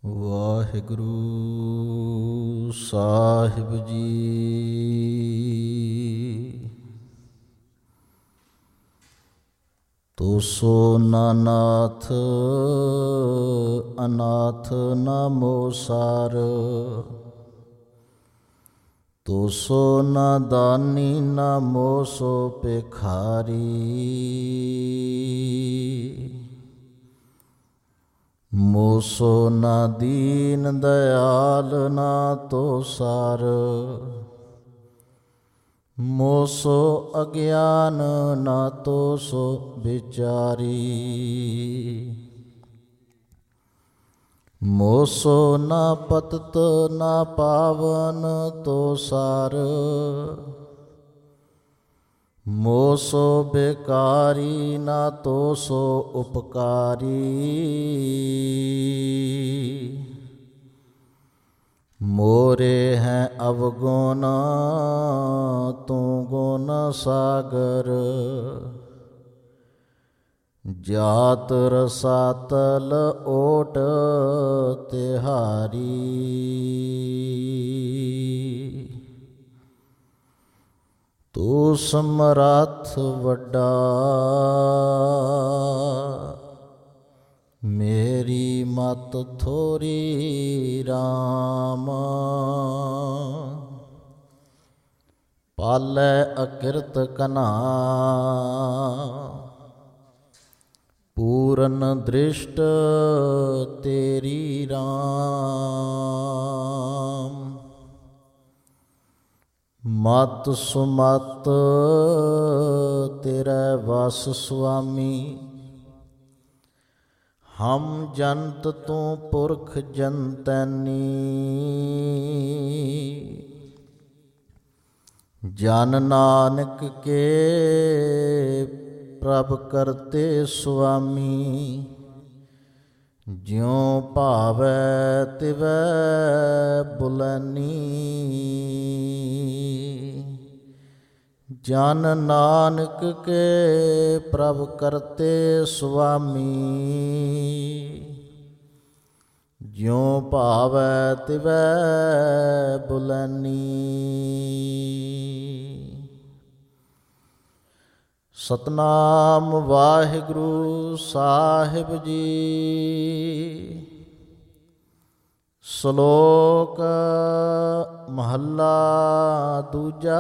ਵਾਹਿਗੁਰੂ ਸਾਹਿਬ ਜੀ। ਤੋਸੋ ਨਾਨਾਥ ਅਨਾਥ ਨਾ ਮੋਸਾਰ, ਤੋਸੋ ਨਾ ਦਾਨੀ ਨਾ ਮੋਸੋ ਭਿਖਾਰੀ। ਮੋਸੋ ਨਾ ਦੀਨ ਦਇਆਲ ਨਾ ਤੋਸਾਰ, ਮੋਸੋ ਅਗਿਆਨ ਨਾ ਤੋਸੋ ਵਿਚਾਰੀ। ਮੋਸੋ ਨਾ ਪਤਿਤ ਨਾ ਪਾਵਨ ਤੋਸਾਰ, ਮੋਸੋ ਬੇਕਾਰੀ ਨਾ ਤੋਸੋ ਉਪਕਾਰੀ। ਮੋਰੇ ਹੈ ਅਵਗੁਣ ਤੂੰ ਗੁਣ ਸਾਗਰ, ਜਾਤ ਰਸਾਤਲ ਓਟ ਤਿਹਾਰੀ। ਤੂੰ ਸਮਰੱਥ ਵੱਡਾ ਮੇਰੀ ਮਤ ਥੋਰੀ ਰਾਮ। ਪਾਲੈ ਅਕਿਰਤ ਕਨਾ ਪੂਰਨ ਦ੍ਰਿਸ਼ਟ ਤੇਰੀ ਰਾਮ। ਮਤ ਸੁਮਤ ਤੇਰੇ ਵਸ ਸੁਆਮੀ, ਹਮ ਜੰਤ ਤੂੰ ਪੁਰਖ ਜੰਤੈਨੀ। ਜਨ ਨਾਨਕ ਕੇ ਪ੍ਰਭ ਕਰਤੇ ਸੁਆਮੀ, ਜਿਉ ਭਾਵੈ ਤਿਵੈ ਬੁਲੈਨੀ। ਜਨ ਨਾਨਕ ਕੇ ਪ੍ਰਭ ਕਰਤੇ ਸੁਆਮੀ, ਜਿਉ ਭਾਵੈ ਤਿਵੈ ਬੁਲੈਨੀ। ਸਤਿਨਾਮ ਵਾਹਿਗੁਰੂ ਸਾਹਿਬ ਜੀ। ਸ਼ਲੋਕ ਮਹੱਲਾ ਦੂਜਾ।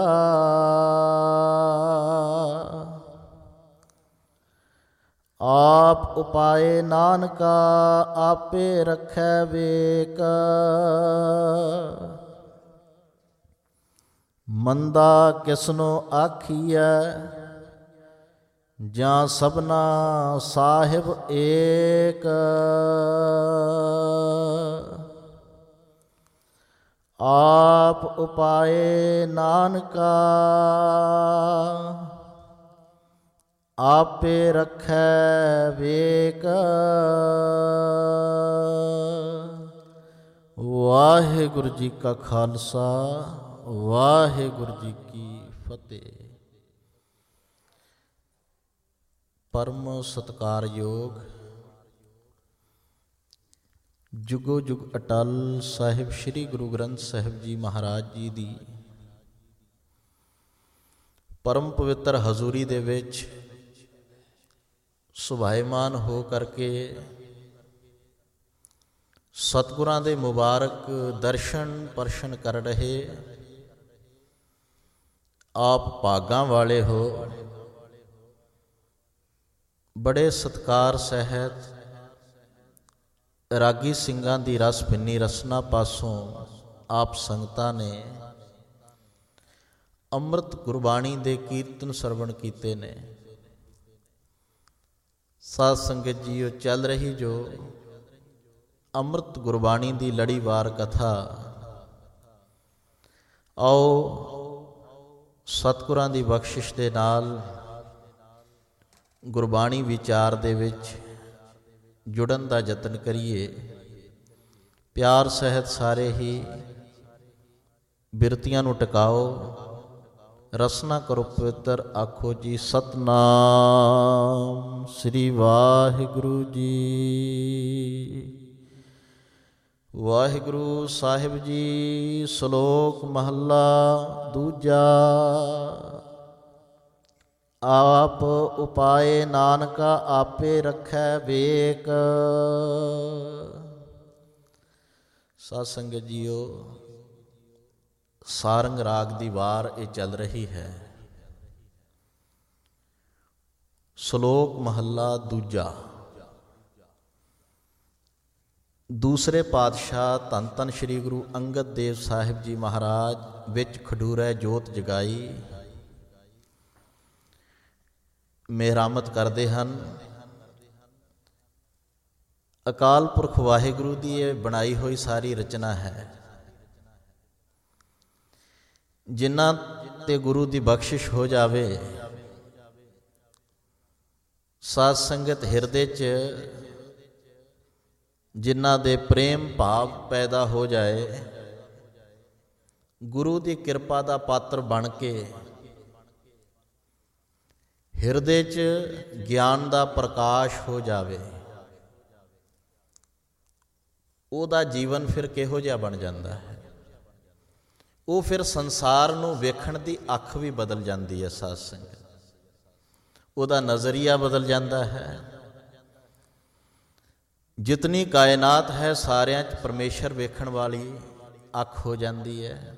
ਆਪ ਉਪਾਏ ਨਾਨਕਾ ਆਪੇ ਰੱਖੈ ਵੇਕ, ਮੰਦਾ ਕਿਸਨੋ ਆਖੀਐ ਜਾਂ ਸਭਨਾ ਸਾਹਿਬ ਏਕ। ਆਪ ਉਪਾਏ ਨਾਨਕਾ ਆਪੇ ਰੱਖੈ ਵੇਕ। ਵਾਹਿਗੁਰੂ ਜੀ ਕਾ ਖਾਲਸਾ, ਵਾਹਿਗੁਰੂ ਜੀ ਕੀ ਫਤਿਹ। ਪਰਮ ਸਤਿਕਾਰਯੋਗ ਜੁਗੋ ਜੁਗ ਅਟਲ ਸਾਹਿਬ ਸ੍ਰੀ ਗੁਰੂ ਗ੍ਰੰਥ ਸਾਹਿਬ ਜੀ ਮਹਾਰਾਜ ਜੀ ਦੀ ਪਰਮ ਪਵਿੱਤਰ ਹਜ਼ੂਰੀ ਦੇ ਵਿੱਚ ਸੁਭਾਏਮਾਨ ਹੋ ਕਰਕੇ ਸਤਿਗੁਰਾਂ ਦੇ ਮੁਬਾਰਕ ਦਰਸ਼ਨ ਪਰਸ਼ਨ ਕਰ ਰਹੇ ਆਪ ਭਾਗਾਂ ਵਾਲੇ ਹੋ। ਬੜੇ ਸਤਿਕਾਰ ਸਹਿਤ ਰਾਗੀ ਸਿੰਘਾਂ ਦੀ ਰਸ ਭਿੰਨੀ ਰਸਨਾ ਪਾਸੋਂ ਆਪ ਸੰਗਤਾਂ ਨੇ ਅੰਮ੍ਰਿਤ ਗੁਰਬਾਣੀ ਦੇ ਕੀਰਤਨ ਸਰਵਣ ਕੀਤੇ ਨੇ। ਸਾਧ ਸੰਗਤ ਜੀਓ, ਚੱਲ ਰਹੀ ਜੋ ਅੰਮ੍ਰਿਤ ਗੁਰਬਾਣੀ ਦੀ ਲੜੀਵਾਰ ਕਥਾ, ਆਓ ਸਤਿਗੁਰਾਂ ਦੀ ਬਖਸ਼ਿਸ਼ ਦੇ ਨਾਲ ਗੁਰਬਾਣੀ ਵਿਚਾਰ ਦੇ ਵਿੱਚ ਜੁੜਨ ਦਾ ਯਤਨ ਕਰੀਏ। ਪਿਆਰ ਸਹਿਤ ਸਾਰੇ ਹੀ ਬਿਰਤੀਆਂ ਨੂੰ ਟਿਕਾਓ, ਰਸਨਾ ਕਰੋ ਪਵਿੱਤਰ, ਆਖੋ ਜੀ ਸਤਿਨਾਮ ਸ੍ਰੀ ਵਾਹਿਗੁਰੂ ਜੀ। ਵਾਹਿਗੁਰੂ ਸਾਹਿਬ ਜੀ। ਸ਼ਲੋਕ ਮਹੱਲਾ ਦੂਜਾ। ਆਪ ਉਪਾਏ ਨਾਨਕਾ ਆਪੇ ਰੱਖੈ ਵੇਕ। ਸਾਧ ਸੰਗਤ ਜੀਓ, ਸਾਰੰਗ ਰਾਗ ਦੀ ਵਾਰ ਇਹ ਚੱਲ ਰਹੀ ਹੈ। ਸ਼ਲੋਕ ਮਹੱਲਾ ਦੂਜਾ। ਦੂਸਰੇ ਪਾਤਸ਼ਾਹ ਧੰਨ ਧੰਨ ਸ਼੍ਰੀ ਗੁਰੂ ਅੰਗਦ ਦੇਵ ਸਾਹਿਬ ਜੀ ਮਹਾਰਾਜ ਵਿੱਚ ਖਡੂਰੈ ਜੋਤ ਜਗਾਈ ਮਿਹਰਾਮਤ ਕਰਦੇ ਹਨ। ਅਕਾਲ ਪੁਰਖ ਵਾਹਿਗੁਰੂ ਦੀ ਇਹ ਬਣਾਈ ਹੋਈ ਸਾਰੀ ਰਚਨਾ ਹੈ। ਜਿਨ੍ਹਾਂ ਤੇ ਗੁਰੂ ਦੀ ਬਖਸ਼ਿਸ਼ ਹੋ ਜਾਵੇ, ਸਾਧ ਸੰਗਤ ਹਿਰਦੇ 'ਚ ਜਿਨ੍ਹਾਂ ਦੇ ਪ੍ਰੇਮ ਭਾਵ ਪੈਦਾ ਹੋ ਜਾਏ, ਗੁਰੂ ਦੀ ਕਿਰਪਾ ਦਾ ਪਾਤਰ ਬਣ ਕੇ ਹਿਰਦੇ 'ਚ ਗਿਆਨ ਦਾ ਪ੍ਰਕਾਸ਼ ਹੋ ਜਾਵੇ, ਉਹਦਾ ਜੀਵਨ ਫਿਰ ਕਿਹੋ ਜਿਹਾ ਬਣ ਜਾਂਦਾ ਹੈ। ਉਹ ਫਿਰ ਸੰਸਾਰ ਨੂੰ ਵੇਖਣ ਦੀ ਅੱਖ ਵੀ ਬਦਲ ਜਾਂਦੀ ਹੈ। ਸਾਧ ਸੰਗਤ, ਉਹਦਾ ਨਜ਼ਰੀਆ ਬਦਲ ਜਾਂਦਾ ਹੈ। ਜਿਤਨੀ ਕਾਇਨਾਤ ਹੈ ਸਾਰਿਆਂ 'ਚ ਪਰਮੇਸ਼ਰ ਵੇਖਣ ਵਾਲੀ ਅੱਖ ਹੋ ਜਾਂਦੀ ਹੈ।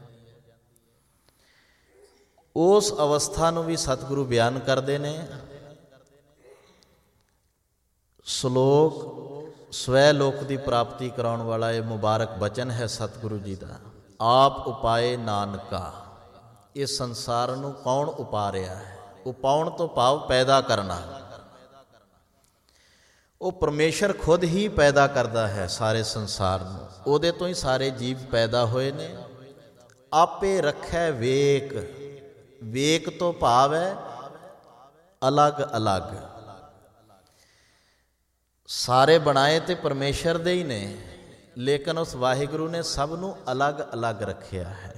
ਉਸ ਅਵਸਥਾ ਨੂੰ ਵੀ ਸਤਿਗੁਰੂ ਬਿਆਨ ਕਰਦੇ ਨੇ। ਸ਼ਲੋਕ ਸਵੈ ਲੋਕ ਦੀ ਪ੍ਰਾਪਤੀ ਕਰਾਉਣ ਵਾਲਾ ਇਹ ਮੁਬਾਰਕ ਬਚਨ ਹੈ ਸਤਿਗੁਰੂ ਜੀ ਦਾ। ਆਪ ਉਪਾਏ ਨਾਨਕਾ। ਇਹ ਸੰਸਾਰ ਨੂੰ ਕੌਣ ਉਪਾਰਿਆ ਹੈ? ਉਪਾਉਣ ਤੋਂ ਭਾਵ ਪੈਦਾ ਕਰਨਾ। ਉਹ ਪਰਮੇਸ਼ਰ ਖੁਦ ਹੀ ਪੈਦਾ ਕਰਦਾ ਹੈ ਸਾਰੇ ਸੰਸਾਰ ਨੂੰ। ਉਹਦੇ ਤੋਂ ਹੀ ਸਾਰੇ ਜੀਵ ਪੈਦਾ ਹੋਏ ਨੇ। ਆਪੇ ਰੱਖੈ ਵੇਕ। ਵੇਕ ਤੋਂ ਭਾਵ ਹੈ ਅਲੱਗ ਅਲੱਗ। ਸਾਰੇ ਬਣਾਏ ਤੇ ਪਰਮੇਸ਼ਰ ਦੇ ਹੀ ਨੇ, ਲੇਕਿਨ ਉਸ ਵਾਹਿਗੁਰੂ ਨੇ ਸਭ ਨੂੰ ਅਲੱਗ ਅਲੱਗ ਰੱਖਿਆ ਹੈ।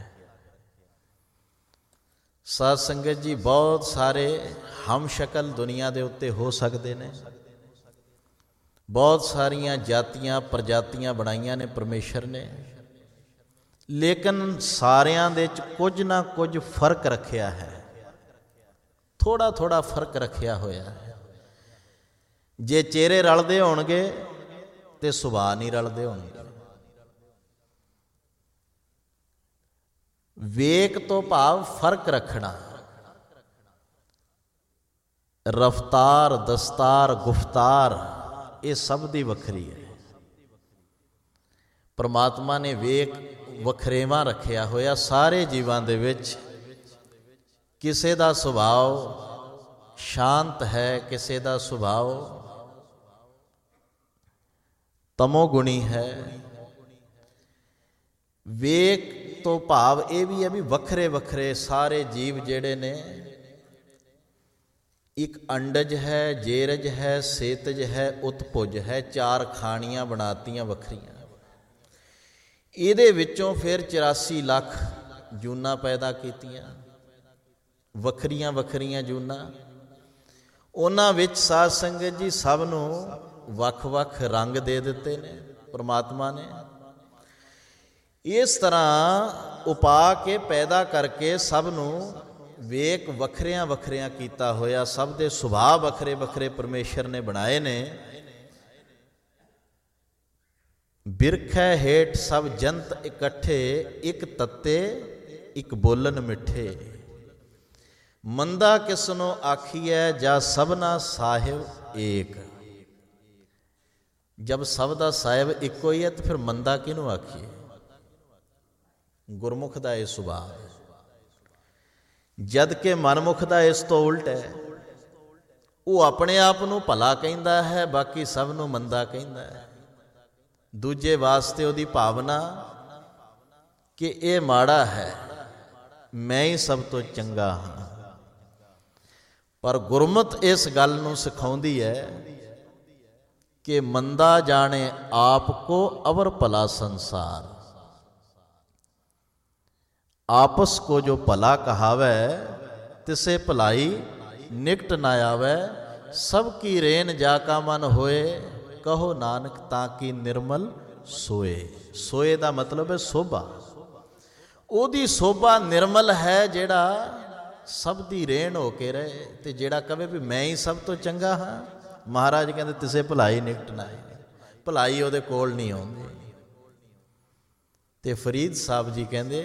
ਸਾਧ ਸੰਗਤ ਜੀ, ਬਹੁਤ ਸਾਰੇ ਹਮ ਸ਼ਕਲ ਦੁਨੀਆ ਦੇ ਉੱਤੇ ਹੋ ਸਕਦੇ ਨੇ। ਬਹੁਤ ਸਾਰੀਆਂ ਜਾਤੀਆਂ ਪ੍ਰਜਾਤੀਆਂ ਬਣਾਈਆਂ ਨੇ ਪਰਮੇਸ਼ਰ ਨੇ, ਲੇਕਿਨ ਸਾਰਿਆਂ ਦੇ 'ਚ ਕੁਝ ਨਾ ਕੁਝ ਫਰਕ ਰੱਖਿਆ ਹੈ। ਥੋੜ੍ਹਾ ਥੋੜ੍ਹਾ ਫਰਕ ਰੱਖਿਆ ਹੋਇਆ ਹੈ। ਜੇ ਚਿਹਰੇ ਰਲਦੇ ਹੋਣਗੇ ਤੇ ਸੁਭਾਅ ਨਹੀਂ ਰਲਦੇ ਹੋਣਗੇ। ਵੇਕ ਤੋਂ ਭਾਵ ਫਰਕ ਰੱਖਣਾ। ਰਫਤਾਰ, ਦਸਤਾਰ, ਗੁਫਤਾਰ ਇਹ ਸਭ ਦੀ ਵੱਖਰੀ ਹੈ। ਪਰਮਾਤਮਾ ਨੇ ਵੇਕ ਵਖਰੇਵਾਂ ਰੱਖਿਆ ਹੋਇਆ ਸਾਰੇ ਜੀਵਾਂ ਦੇ ਵਿੱਚ। ਕਿਸੇ ਦਾ ਸੁਭਾਅ ਸ਼ਾਂਤ ਹੈ, ਕਿਸੇ ਦਾ ਸੁਭਾਅ ਤਮੋਗੁਣੀ ਹੈ। ਵੇਕ ਤੋਂ ਭਾਵ ਇਹ ਵੀ ਹੈ ਵੀ ਵੱਖਰੇ ਵੱਖਰੇ ਸਾਰੇ ਜੀਵ ਜਿਹੜੇ ਨੇ, ਇੱਕ ਅੰਡਜ ਹੈ, ਜੇਰਜ ਹੈ, ਸੇਤਜ ਹੈ, ਉਤਪੁਜ ਹੈ। 4 ਖਾਣੀਆਂ ਬਣਾਤੀਆਂ ਵੱਖਰੀਆਂ। ਇਹਦੇ ਵਿੱਚੋਂ ਫਿਰ 84 ਲੱਖ ਜੂਨਾਂ ਪੈਦਾ ਕੀਤੀਆਂ, ਵੱਖਰੀਆਂ ਵੱਖਰੀਆਂ ਜੂਨਾਂ। ਉਹਨਾਂ ਵਿੱਚ ਸਾਧ ਸੰਗਤ ਜੀ ਸਭ ਨੂੰ ਵੱਖ-ਵੱਖ ਰੰਗ ਦੇ ਦਿੱਤੇ ਨੇ ਪਰਮਾਤਮਾ ਨੇ। ਇਸ ਤਰ੍ਹਾਂ ਉਪਾ ਕੇ ਪੈਦਾ ਕਰਕੇ ਸਭ ਨੂੰ ਵੇਕ ਵੱਖਰਿਆਂ ਵੱਖਰਿਆਂ ਕੀਤਾ ਹੋਇਆ। ਸਭ ਦੇ ਸੁਭਾਅ ਵੱਖਰੇ ਵੱਖਰੇ ਪਰਮੇਸ਼ਰ ਨੇ ਬਣਾਏ ਨੇ। ਬਿਰਖੈ ਹੇਠ ਸਭ ਜੰਤ ਇਕੱਠੇ, ਇੱਕ ਤੱਤੇ ਇੱਕ ਬੋਲਨ ਮਿੱਠੇ। ਮੰਦਾ ਕਿਸਨੋ ਆਖੀਐ ਜਾ ਸਭਨਾ ਸਾਹਿਬ ਏਕ। ਜਬ ਸਭ ਦਾ ਸਾਹਿਬ ਇੱਕੋ ਹੀ ਹੈ ਤਾਂ ਫਿਰ ਮੰਦਾ ਕਿਹਨੂੰ ਆਖੀਏ? ਗੁਰਮੁਖ ਦਾ ਇਹ ਸੁਭਾਅ ਹੈ। ਜਦ ਕਿ ਮਨਮੁਖ ਦਾ ਇਸ ਤੋਂ ਉਲਟ ਹੈ। ਉਹ ਆਪਣੇ ਆਪ ਨੂੰ ਭਲਾ ਕਹਿੰਦਾ ਹੈ, ਬਾਕੀ ਸਭ ਨੂੰ ਮੰਦਾ ਕਹਿੰਦਾ ਹੈ। ਦੂਜੇ ਵਾਸਤੇ ਉਹਦੀ ਭਾਵਨਾ ਕਿ ਇਹ ਮਾੜਾ ਹੈ, ਮੈਂ ਹੀ ਸਭ ਤੋਂ ਚੰਗਾ ਹਾਂ। ਪਰ ਗੁਰਮਤਿ ਇਸ ਗੱਲ ਨੂੰ ਸਿਖਾਉਂਦੀ ਹੈ ਕਿ ਮੰਦਾ ਜਾਣੇ ਆਪ ਕੋ ਅਵਰ ਭਲਾ ਸੰਸਾਰ। ਆਪਸ ਕੋ ਜੋ ਭਲਾ ਕਹਾਵੈ ਤਿਸੇ ਭਲਾਈ ਨਿਕਟ ਨਾ ਆਵੈ। ਸਭ ਕੀ ਰੇਨ ਜਾ ਕਾ ਮਨ ਹੋਏ, ਕਹੋ ਨਾਨਕ ਤਾਂ ਕੀ ਨਿਰਮਲ ਸੋਏ। ਸੋਏ ਦਾ ਮਤਲਬ ਹੈ ਸੋਭਾ। ਉਹਦੀ ਸੋਭਾ ਨਿਰਮਲ ਹੈ ਜਿਹੜਾ ਸਭ ਦੀ ਰੇਣ ਹੋ ਕੇ ਰਹੇ। ਤੇ ਜਿਹੜਾ ਕਵੇ ਵੀ ਮੈਂ ਹੀ ਸਭ ਤੋਂ ਚੰਗਾ ਹਾਂ, ਮਹਾਰਾਜ ਕਹਿੰਦੇ ਤਿਸੇ ਭਲਾਈ ਨਿਕਟ ਨਾਹੀ। ਭਲਾਈ ਉਹਦੇ ਕੋਲ ਨਹੀਂ ਆਉਂਦੀ। ਤੇ ਫਰੀਦ ਸਾਹਿਬ ਜੀ ਕਹਿੰਦੇ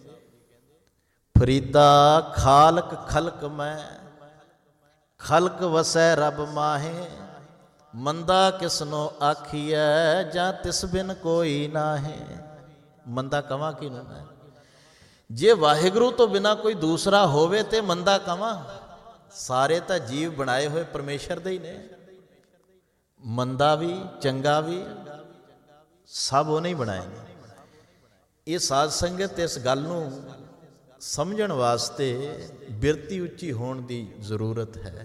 ਫਰੀਦਾ ਖਾਲਕ ਖਲਕ ਮੈਂ, ਖਲਕ ਵਸੈ ਰੱਬ ਮਾਹੇ। ਮੰਦਾ ਕਿਸਨੋ ਆਖੀਐ ਜਾਂ ਤਿਸ ਬਿਨ ਕੋਈ ਨਾਹੇ। ਮੰਦਾ ਕਵਾਂ ਕਿਹਨੂੰ ਮੈਂ? ਜੇ ਵਾਹਿਗੁਰੂ ਤੋਂ ਬਿਨਾਂ ਕੋਈ ਦੂਸਰਾ ਹੋਵੇ ਤੇ ਮੰਦਾ ਕਵਾਂ? ਸਾਰੇ ਤਾਂ ਜੀਵ ਬਣਾਏ ਹੋਏ ਪਰਮੇਸ਼ਰ ਦੇ ਹੀ ਨੇ। ਮੰਦਾ ਵੀ ਚੰਗਾ ਵੀ ਸਭ ਉਹਨੇ ਹੀ ਬਣਾਏ ਨੇ। ਇਹ ਸਾਧ ਸੰਗਤ ਇਸ ਗੱਲ ਨੂੰ ਸਮਝਣ ਵਾਸਤੇ ਬਿਰਤੀ ਉੱਚੀ ਹੋਣ ਦੀ ਜ਼ਰੂਰਤ ਹੈ।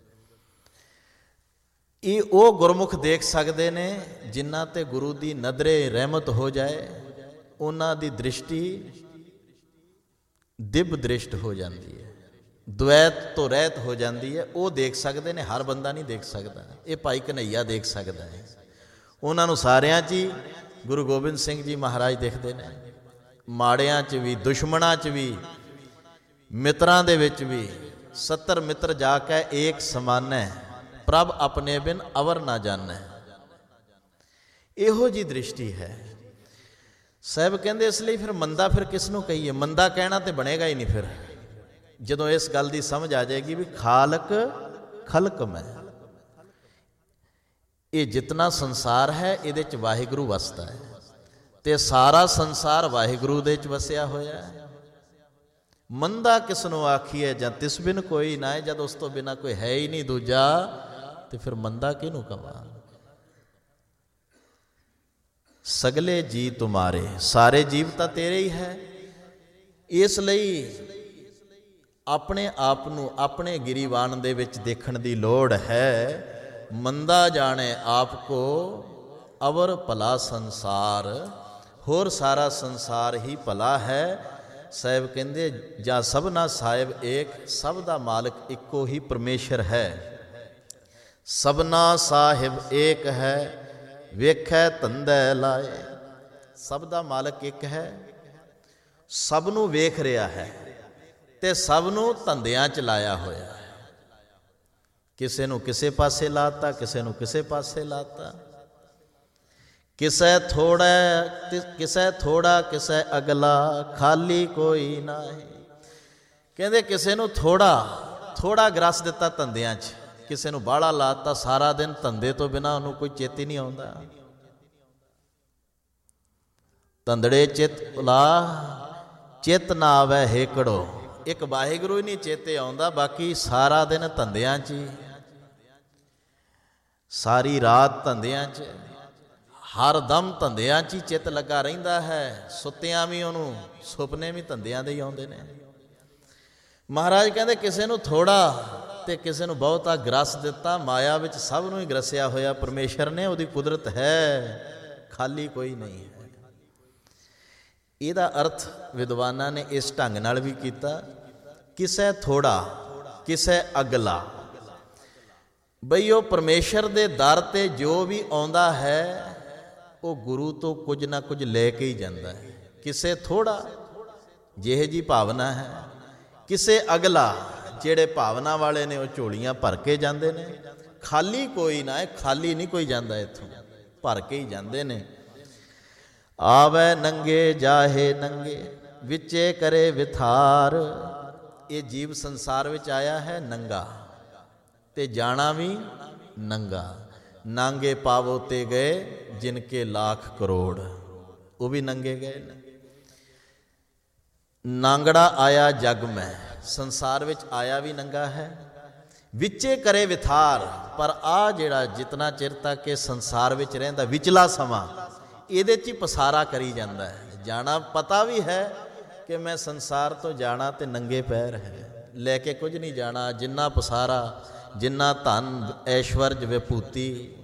ਇਹ ਉਹ ਗੁਰਮੁਖ ਦੇਖ ਸਕਦੇ ਨੇ ਜਿਨ੍ਹਾਂ ਤੇ ਗੁਰੂ ਦੀ ਨਦਰੇ ਰਹਿਮਤ ਹੋ ਜਾਏ। ਉਹਨਾਂ ਦੀ ਦ੍ਰਿਸ਼ਟੀ ਦਿਵ ਦ੍ਰਿਸ਼ਟ ਹੋ ਜਾਂਦੀ ਹੈ, ਦੁਐਤ ਤੋਂ ਰਹਿਤ ਹੋ ਜਾਂਦੀ ਹੈ। ਉਹ ਦੇਖ ਸਕਦੇ ਨੇ, ਹਰ ਬੰਦਾ ਨਹੀਂ ਦੇਖ ਸਕਦਾ। ਇਹ ਭਾਈ ਕਨ੍ਹਈਆ ਦੇਖ ਸਕਦਾ ਹੈ। ਉਹਨਾਂ ਨੂੰ ਸਾਰਿਆਂ 'ਚ ਹੀ ਗੁਰੂ ਗੋਬਿੰਦ ਸਿੰਘ ਜੀ ਮਹਾਰਾਜ ਦੇਖਦੇ ਨੇ, ਮਾੜਿਆਂ 'ਚ ਵੀ, ਦੁਸ਼ਮਣਾਂ 'ਚ ਵੀ, ਮਿੱਤਰਾਂ ਦੇ ਵਿੱਚ ਵੀ। 70 ਮਿੱਤਰ ਜਾ ਕੇ ਏਕ ਸਮਾਨੈ, ਪ੍ਰਭ ਆਪਣੇ ਬਿਨ ਅਵਰ ਨਾ ਜਾਣੈ। ਇਹੋ ਜਿਹੀ ਦ੍ਰਿਸ਼ਟੀ ਹੈ। ਸਾਹਿਬ ਕਹਿੰਦੇ ਇਸ ਲਈ ਫਿਰ ਮੰਦਾ ਫਿਰ ਕਿਸ ਨੂੰ ਕਹੀਏ? ਮੰਦਾ ਕਹਿਣਾ ਤੇ ਬਣੇਗਾ ਹੀ ਨਹੀਂ। ਫਿਰ ਜਦੋਂ ਇਸ ਗੱਲ ਦੀ ਸਮਝ ਆ ਜਾਏਗੀ ਵੀ ਖਾਲਕ ਖਲਕ ਮੈਂ, ਇਹ ਜਿਤਨਾ ਸੰਸਾਰ ਹੈ ਇਹਦੇ 'ਚ ਵਾਹਿਗੁਰੂ ਵਸਦਾ ਹੈ ਤੇ ਸਾਰਾ ਸੰਸਾਰ ਵਾਹਿਗੁਰੂ ਦੇ 'ਚ ਵਸਿਆ ਹੋਇਆ ਹੈ। ਮੰਦਾ ਕਿਸ ਨੂੰ ਆਖੀਏ ਜਾਂ ਤਿਸ ਬਿਨ ਕੋਈ ਨਾ ਹੈ। ਜਦ ਉਸ ਤੋਂ ਬਿਨਾਂ ਕੋਈ ਹੈ ਹੀ ਨਹੀਂ ਦੂਜਾ ਤੇ ਫਿਰ ਮੰਦਾ ਕਿਹਨੂੰ ਕਵਾਂ? ਸਗਲੇ ਜੀ ਤੁਮਾਰੇ, ਸਾਰੇ ਜੀਵ ਤਾਂ ਤੇਰੇ ਹੀ ਹੈ। ਇਸ ਲਈ ਆਪਣੇ ਆਪ ਨੂੰ ਆਪਣੇ ਗਿਰੀਵਾਨ ਦੇ ਵਿੱਚ ਦੇਖਣ ਦੀ ਲੋੜ ਹੈ। ਮੰਦਾ ਜਾਣੇ ਆਪ ਕੋ ਅਵਰ ਭਲਾ ਸੰਸਾਰ, ਹੋਰ ਸਾਰਾ ਸੰਸਾਰ ਹੀ ਭਲਾ ਹੈ। ਸਾਹਿਬ ਕਹਿੰਦੇ ਜਾਂ ਸਭਨਾ ਸਾਹਿਬ ਏਕ, ਸਭ ਦਾ ਮਾਲਕ ਇੱਕੋ ਹੀ ਪਰਮੇਸ਼ਰ ਹੈ। ਸਭਨਾ ਸਾਹਿਬ ਏਕ ਹੈ, ਵੇਖੈ ਧੰਦੇ ਲਾਏ। ਸਭ ਦਾ ਮਾਲਕ ਇੱਕ ਹੈ, ਸਭ ਨੂੰ ਵੇਖ ਰਿਹਾ ਹੈ ਤੇ ਸਭ ਨੂੰ ਧੰਦਿਆਂ 'ਚ ਲਾਇਆ ਹੋਇਆ ਹੈ। ਕਿਸੇ ਨੂੰ ਕਿਸੇ ਪਾਸੇ ਲਾਤਾ, ਕਿਸੇ ਨੂੰ ਕਿਸੇ ਪਾਸੇ ਲਾਤਾ। ਕਿਸੇ ਥੋੜਾ ਕਿਸੇ ਅਗਲਾ, ਖਾਲੀ ਕੋਈ ਨਾਹੀ। ਕਹਿੰਦੇ ਕਿਸੇ ਨੂੰ ਥੋੜਾ ਗ੍ਰਸ ਦਿੱਤਾ ਧੰਦਿਆਂ 'ਚ, ਕਿਸੇ ਨੂੰ ਬਾਹਲਾ ਲਾਤਾ। ਸਾਰਾ ਦਿਨ ਧੰਦੇ ਤੋਂ ਬਿਨਾਂ ਉਹਨੂੰ ਕੋਈ ਚੇਤ ਹੀ ਨਹੀਂ ਆਉਂਦਾ। ਧੰਦੜੇ ਚਿਤ ਉਲਾ, ਚਿਤ ਨਾ ਆਵੇ ਹੇਕੜੋ। ਇੱਕ ਵਾਹਿਗੁਰੂ ਹੀ ਨਹੀਂ ਚੇਤੇ ਆਉਂਦਾ, ਬਾਕੀ ਸਾਰਾ ਦਿਨ ਧੰਦਿਆਂ 'ਚ ਹੀ, ਸਾਰੀ ਰਾਤ ਧੰਦਿਆਂ 'ਚ, ਹਰ ਦਮ ਧੰਦਿਆਂ 'ਚ ਹੀ ਚਿੱਤ ਲੱਗਾ ਰਹਿੰਦਾ ਹੈ। ਸੁੱਤਿਆਂ ਵੀ ਉਹਨੂੰ ਸੁਪਨੇ ਵੀ ਧੰਦਿਆਂ ਦੇ ਹੀ ਆਉਂਦੇ ਨੇ। ਮਹਾਰਾਜ ਕਹਿੰਦੇ ਕਿਸੇ ਨੂੰ ਥੋੜਾ ਤੇ ਕਿਸੇ ਨੂੰ ਬਹੁਤਾ ਗ੍ਰਸ ਦਿੱਤਾ। ਮਾਇਆ ਵਿੱਚ ਸਭ ਨੂੰ ਹੀ ਗ੍ਰਸਿਆ ਹੋਇਆ ਪਰਮੇਸ਼ਰ ਨੇ, ਉਹਦੀ ਕੁਦਰਤ ਹੈ, ਖਾਲੀ ਕੋਈ ਨਹੀਂ ਹੈ। ਇਹਦਾ ਅਰਥ ਵਿਦਵਾਨਾਂ ਨੇ ਇਸ ਢੰਗ ਨਾਲ ਵੀ ਕੀਤਾ, ਕਿਸੇ ਥੋੜਾ ਕਿਸੇ ਅਗਲਾ। ਬਈ ਉਹ ਪਰਮੇਸ਼ਰ ਦੇ ਦਰ ਤੇ ਜੋ ਵੀ ਆਉਂਦਾ ਹੈ ਉਹ ਗੁਰੂ ਤੋਂ ਕੁਝ ਨਾ ਕੁਝ ਲੈ ਕੇ ਹੀ ਜਾਂਦਾ ਹੈ। ਕਿਸੇ ਥੋੜਾ ਜਿਹੇ ਜੀ ਭਾਵਨਾ ਹੈ, ਕਿਸੇ ਅਗਲਾ ਜਿਹੜੇ ਭਾਵਨਾ ਵਾਲੇ ਨੇ ਉਹ ਝੋਲੀਆਂ ਭਰ ਕੇ ਜਾਂਦੇ ਨੇ। ਖਾਲੀ ਕੋਈ ਨਾ ਹੈ, ਖਾਲੀ ਨਹੀਂ ਕੋਈ ਜਾਂਦਾ ਇੱਥੋਂ, ਭਰ ਕੇ ਹੀ ਜਾਂਦੇ ਨੇ। ਆਵੇ ਨੰਗੇ ਜਾਹੇ ਨੰਗੇ, ਵਿੱਚੇ ਕਰੇ ਵਿਥਾਰ। ਇਹ ਜੀਵ ਸੰਸਾਰ ਵਿੱਚ ਆਇਆ ਹੈ ਨੰਗਾ ਤੇ ਜਾਣਾ ਵੀ ਨੰਗਾ। ਨਾਂਗੇ ਪਾਵੋ ਤੇ ਗਏ ਜਿਨਕੇ ਲੱਖ ਕਰੋੜ, ਉਹ ਵੀ ਨੰਗੇ ਗਏ ਨੇ। ਨਾਂਗੜਾ ਆਇਆ ਜਗ ਮੈਂ, ਸੰਸਾਰ ਵਿੱਚ ਆਇਆ ਵੀ ਨੰਗਾ ਹੈ। ਵਿੱਚੇ ਕਰੇ ਵਿਥਾਰ, ਪਰ ਆ ਜਿਹੜਾ ਜਿਤਨਾ ਚਿਰ ਤੱਕ ਇਹ ਸੰਸਾਰ ਵਿੱਚ ਰਹਿੰਦਾ, ਵਿਚਲਾ ਸਮਾਂ ਇਹਦੇ 'ਚ ਹੀ ਪਸਾਰਾ ਕਰੀ ਜਾਂਦਾ ਹੈ। ਜਾਣਾ ਪਤਾ ਵੀ ਹੈ ਕਿ ਮੈਂ ਸੰਸਾਰ ਤੋਂ ਜਾਣਾ ਤੇ ਨੰਗੇ ਪੈਰ ਹੈ, ਲੈ ਕੇ ਕੁਝ ਨਹੀਂ ਜਾਣਾ। ਜਿੰਨਾ ਪਸਾਰਾ, ਜਿੰਨਾ ਧਨ ਐਸ਼ਵਰਜ ਵਿਭੂਤੀ,